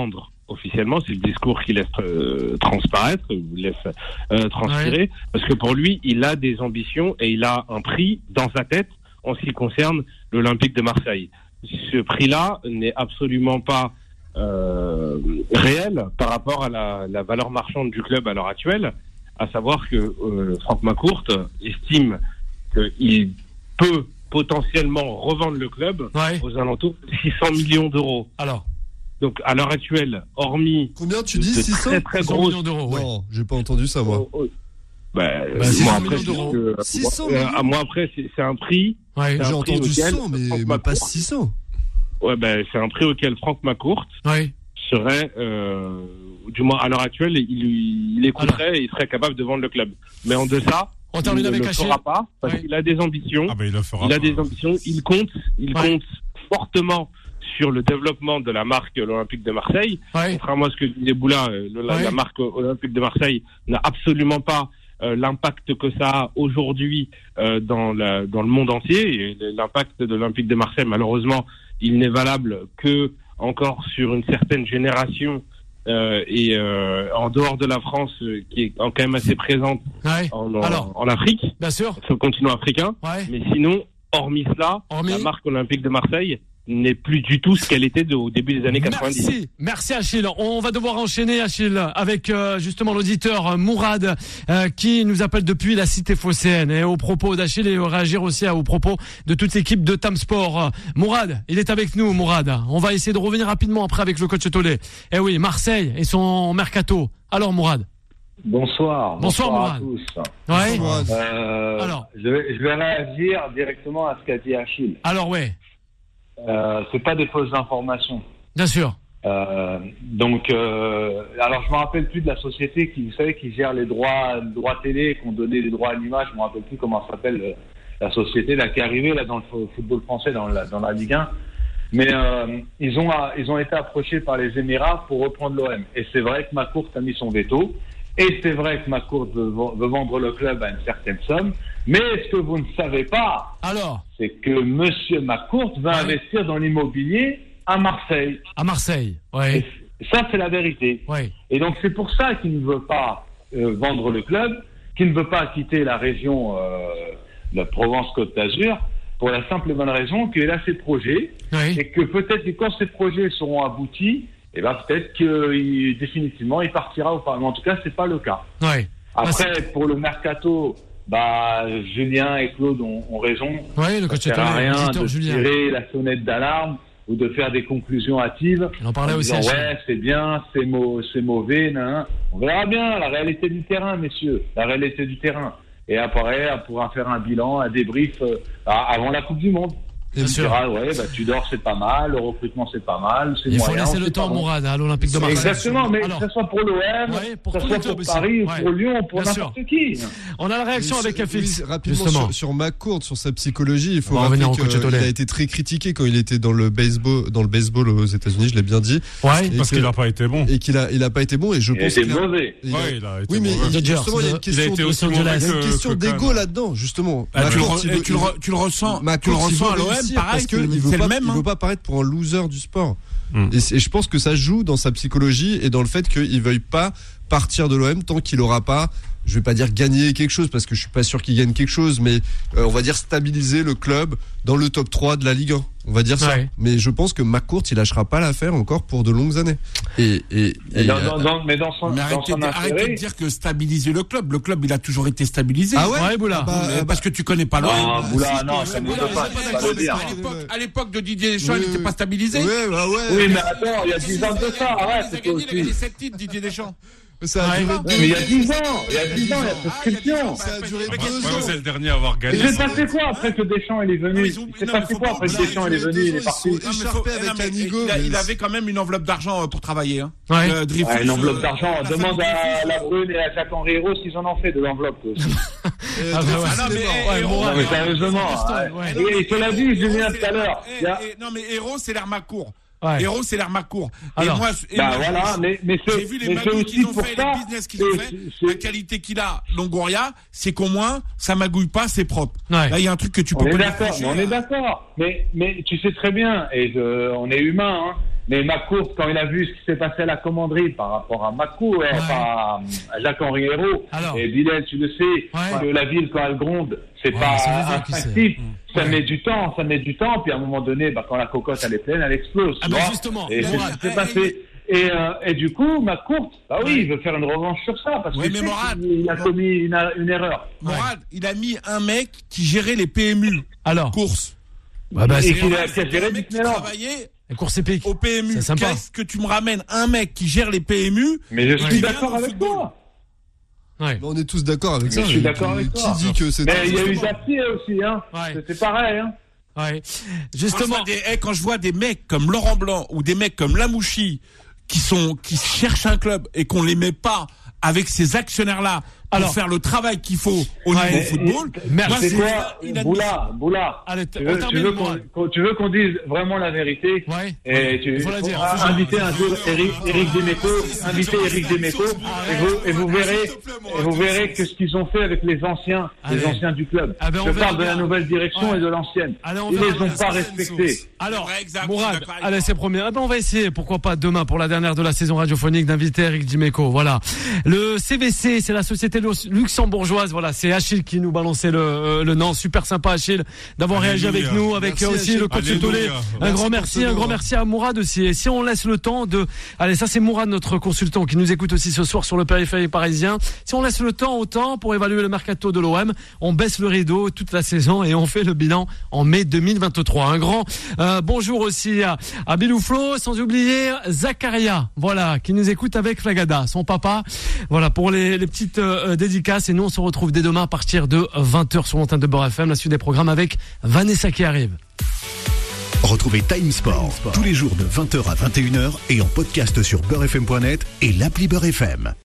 officiellement, c'est le discours qu'il laisse euh, transparaître, il laisse euh, transpirer, ouais. Parce que pour lui, il a des ambitions et il a un prix dans sa tête en ce qui concerne l'Olympique de Marseille. Ce prix-là n'est absolument pas euh, réel par rapport à la, la valeur marchande du club à l'heure actuelle, à savoir que euh, Franck McCourt estime qu'il peut potentiellement revendre le club ouais. aux alentours de six cents millions d'euros. Alors donc à l'heure actuelle, hormis combien tu dis six cents très très grosses millions d'euros. Ouais. Non, j'ai pas entendu ça moi. Oh, oh. Bah, bah, moi après, que, six cents moi, euh, moi après c'est, c'est un prix. Ouais, c'est j'ai un entendu prix cent, mais, mais pas six cents. Ouais, ben bah, c'est un prix auquel Franck McCourt ouais. serait, euh, du moins à l'heure actuelle, il, il écouterait Alors. et il serait capable de vendre le club. Mais en deçà, on termine il ne avec le fera pas parce ouais. qu'il a des ambitions. Ah bah, il le fera il a pas. des ambitions. Il compte, il ouais. compte fortement sur le développement de la marque Olympique de Marseille. Ouais. Contrairement à ce que disait Boula, la, ouais. la marque Olympique de Marseille n'a absolument pas euh, l'impact que ça a aujourd'hui euh, dans, la, dans le monde entier. Et l'impact de l'Olympique de Marseille, malheureusement, il n'est valable que encore sur une certaine génération euh, et euh, en dehors de la France, euh, qui est quand même assez présente ouais. en, en, Alors, en Afrique, bien sûr, sur le continent africain. Ouais. Mais sinon, hormis cela, hormis... la marque Olympique de Marseille n'est plus du tout ce qu'elle était de, au début des années quatre-vingt-dix. Merci, merci Achille. On va devoir enchaîner Achille avec euh, justement l'auditeur euh, Mourad euh, qui nous appelle depuis la cité phocéenne et au propos d'Achille et réagir aussi à, au propos de toute l'équipe de Tam Sport. Euh, Mourad, il est avec nous Mourad. On va essayer de revenir rapidement après avec le coach Tollet. Eh oui, Marseille et son mercato. Alors Mourad. Bonsoir. Bonsoir, bonsoir à tous. Ouais. Euh, Alors, je vais, je vais réagir directement à ce qu'a dit Achille. Alors ouais. Euh, c'est pas des fausses informations. Bien sûr. Euh, donc, euh, alors je me rappelle plus de la société qui, vous savez, qui gère les droits, les droits télé, qui ont donné les droits à l'image. Je me rappelle plus comment s'appelle euh, la société là qui est arrivée là dans le football français, dans la, dans la Ligue un. Mais euh, ils ont, ils ont été approchés par les Émirats pour reprendre l'O M. Et c'est vrai que McCourt a mis son veto. Et c'est vrai que McCourt veut, veut vendre le club à une certaine somme. Mais ce que vous ne savez pas, alors, c'est que Monsieur McCourt va ouais. investir dans l'immobilier à Marseille. À Marseille, oui. Ça, c'est la vérité. Ouais. Et donc, c'est pour ça qu'il ne veut pas euh, vendre le club, qu'il ne veut pas quitter la région euh, de Provence-Côte d'Azur, pour la simple et bonne raison qu'il a ses projets, oui. Et que peut-être que quand ces projets seront aboutis, eh ben, peut-être que il, définitivement, il partira au Parlement. En tout cas, c'est pas le cas. Ouais. Après, bah, pour le mercato, bah, Julien et Claude ont, ont raison. Oui, le coach ça sert à rien de Julien. tirer la sonnette d'alarme ou de faire des conclusions hâtives. On en parlait en aussi. Disant, ouais, c'est bien, c'est, mau- c'est mauvais, nan. On verra bien la réalité du terrain, messieurs, la réalité du terrain. Et après, on pourra faire un bilan, un débrief euh, avant la Coupe du Monde. Bien sûr. Dira, ouais, bah, Tudor, c'est pas mal, le recrutement, c'est pas mal, c'est il moyen. Il faut laisser le temps, Mourad, à l'Olympique de Marseille. Exactement, mais Alors, que ce soit pour l'O M, ouais, pour que ce soit pour Paris, ou ouais. pour Lyon, pour Bien n'importe sûr. qui. On a la réaction oui, avec F X. Oui, rapidement, sur, sur McCourt, sur sa psychologie, il faut rappeler qu'il a été très critiqué quand il était dans le baseball, dans le baseball aux États-Unis, je l'ai bien dit. Ouais, parce que, qu'il n'a pas été bon. Et qu'il a, il a pas été bon, et je il pense qu'il a, mauvais. Il a, ouais, il a été oui, mais mauvais. justement, il y a une question, il a été aussi de, mauvais il y a une que, question que d'égo là-dedans, justement. Bah, tu, le, tu, le, tu le ressens, tu le ressens à l'O M, pareil, qu'il veut c'est pas, le même. Il veut pas paraître pour un loser du sport. Mm. Et, et je pense que ça joue dans sa psychologie et dans le fait qu'il veuille pas partir de l'O M tant qu'il aura pas, je vais pas dire gagner quelque chose parce que je suis pas sûr qu'il gagne quelque chose, mais euh, on va dire stabiliser le club dans le top trois de la Ligue un. On va dire ça. Ouais. Mais je pense que McCourt, il lâchera pas l'affaire encore pour de longues années. Et, et, et dans, dans, dans, mais dans son, mais dans arrêtez, son arrêtez intérêt... de dire que stabiliser le club. Le club, il a toujours été stabilisé. Ah ouais, ouais Boula. Bah, euh, parce que tu connais pas l'O M. Non, Boula, non, si, ça ne Boula, veut pas, pas, pas, pas le dire. À l'époque, à l'époque de Didier Deschamps, oui, il n'était pas stabilisé. Ouais, bah ouais. Oui, mais attends, il y a dix ans de ça, arrête, c'est Il a aussi. gagné sept titres, Didier Deschamps. Ça a duré deux... Mais il y a dix ans, il y a dix ans, il y a prescription. Ça a duré deux ans. ans. C'est le dernier à avoir gagné. Il s'est passé quoi après que Deschamps il est venu? Il s'est passé quoi après que Deschamps il est venu? Il est parti. Il avait quand même une enveloppe d'argent pour travailler. Hein. Ouais. Euh, Dreyfus, ouais, une enveloppe d'argent. Euh, Demande à la Brune et à Jacques-Henri Hérault s'ils en ont fait de l'enveloppe aussi. ah, bah, ouais. ah non, mais, Hérault, non, mais sérieusement. Et il te l'a dit, Julien, tout à l'heure. Non, mais Hérault, c'est l'air Macourt. Ouais. Héros, c'est l'air McCourt. Alors, et moi, et bah moi voilà, mais, mais j'ai vu les magouilles qu'ils ont fait, les business qu'ils ont fait, la qualité qu'il a, Longoria, c'est qu'au moins, ça magouille pas, c'est propre. Ouais. Là, il y a un truc que tu peux on pas est d'accord, on est d'accord. Mais, mais tu sais très bien, et je, on est humain, hein. Mais McCourt, quand il a vu ce qui s'est passé à la commanderie par rapport à McCourt, ouais. enfin, à Jacques-Henri Hérault, et Bilal, tu le sais, ouais. que la ville, quand elle gronde, c'est ouais, pas instinctif. Ça ouais. met du temps, ça met du temps, puis à un moment donné, bah, quand la cocotte elle est pleine, elle explose. Ah, bah justement. Et c'est ce qui s'est passé. Et, euh, et du coup, McCourt, bah oui, ouais. il veut faire une revanche sur ça, parce ouais, que Morad, il a commis une, une erreur. Morad, ouais. il a mis un mec qui gérait les P M U. Alors. Course. Ouais, bah, et c'est qui a, qui a géré mec qui travaillait les courses épiques. Au P M U. Qu'est-ce que tu me ramènes un mec qui gère les P M U? Mais je suis ouais. d'accord avec toi. Ouais. On est tous d'accord avec mais ça. Je suis d'accord avec qui toi. Qui dit que c'est mais il y a eu Zapier aussi, hein. Ouais. C'était pareil, hein. Ouais. Justement. Quand je, des, quand je vois des mecs comme Laurent Blanc ou des mecs comme Lamouchi qui sont, qui cherchent un club et qu'on les met pas avec ces actionnaires-là pour Alors, faire le travail qu'il faut au ouais, niveau football. Merci. Moi, c'est Boula, Boula. Allez, tu veux, tu veux qu'on, tu veux qu'on dise vraiment la vérité. Ouais. Et tu faut la dire. Faut inviter un jour Eric, Eric Demeco, inviter Eric Demeco, et vous, et vous verrez, et vous verrez que ce qu'ils ont fait avec les anciens, Allez. les anciens du club. Ah ben Je parle de la nouvelle direction ouais. et de l'ancienne. Allez, Ils les ont pas respectés. Alors, Mourad, allez, c'est premier. Ah ben, on va essayer, pourquoi pas demain pour la dernière de la saison radiophonique d'inviter Eric Demeco. Voilà. Le C V C, c'est la société luxembourgeoise. Voilà, c'est Achille qui nous balançait le, euh, le nom. Super sympa, Achille, d'avoir réagi avec nous, avec merci, aussi Achille. Le coach Tolé. Un grand merci, un grand merci à Mourad aussi. Et si on laisse le temps de, allez, ça c'est Mourad, notre consultant, qui nous écoute aussi ce soir sur le périphérique parisien. Si on laisse le temps au temps pour évaluer le mercato de l'O M, on baisse le rideau toute la saison et on fait le bilan en mai deux mille vingt-trois. Un grand euh, bonjour aussi à, à Bilouflo, sans oublier Zakaria, voilà, qui nous écoute avec Flagada, son papa. Voilà pour les, les petites euh, dédicaces. Et nous on se retrouve dès demain à partir de vingt heures sur l'antenne de Beurre F M, la suite des programmes avec Vanessa qui arrive. Retrouvez Time Sport, Time Sport tous les jours de vingt heures à vingt et une heures et en podcast sur beurre f m point net et l'appli Beurre F M.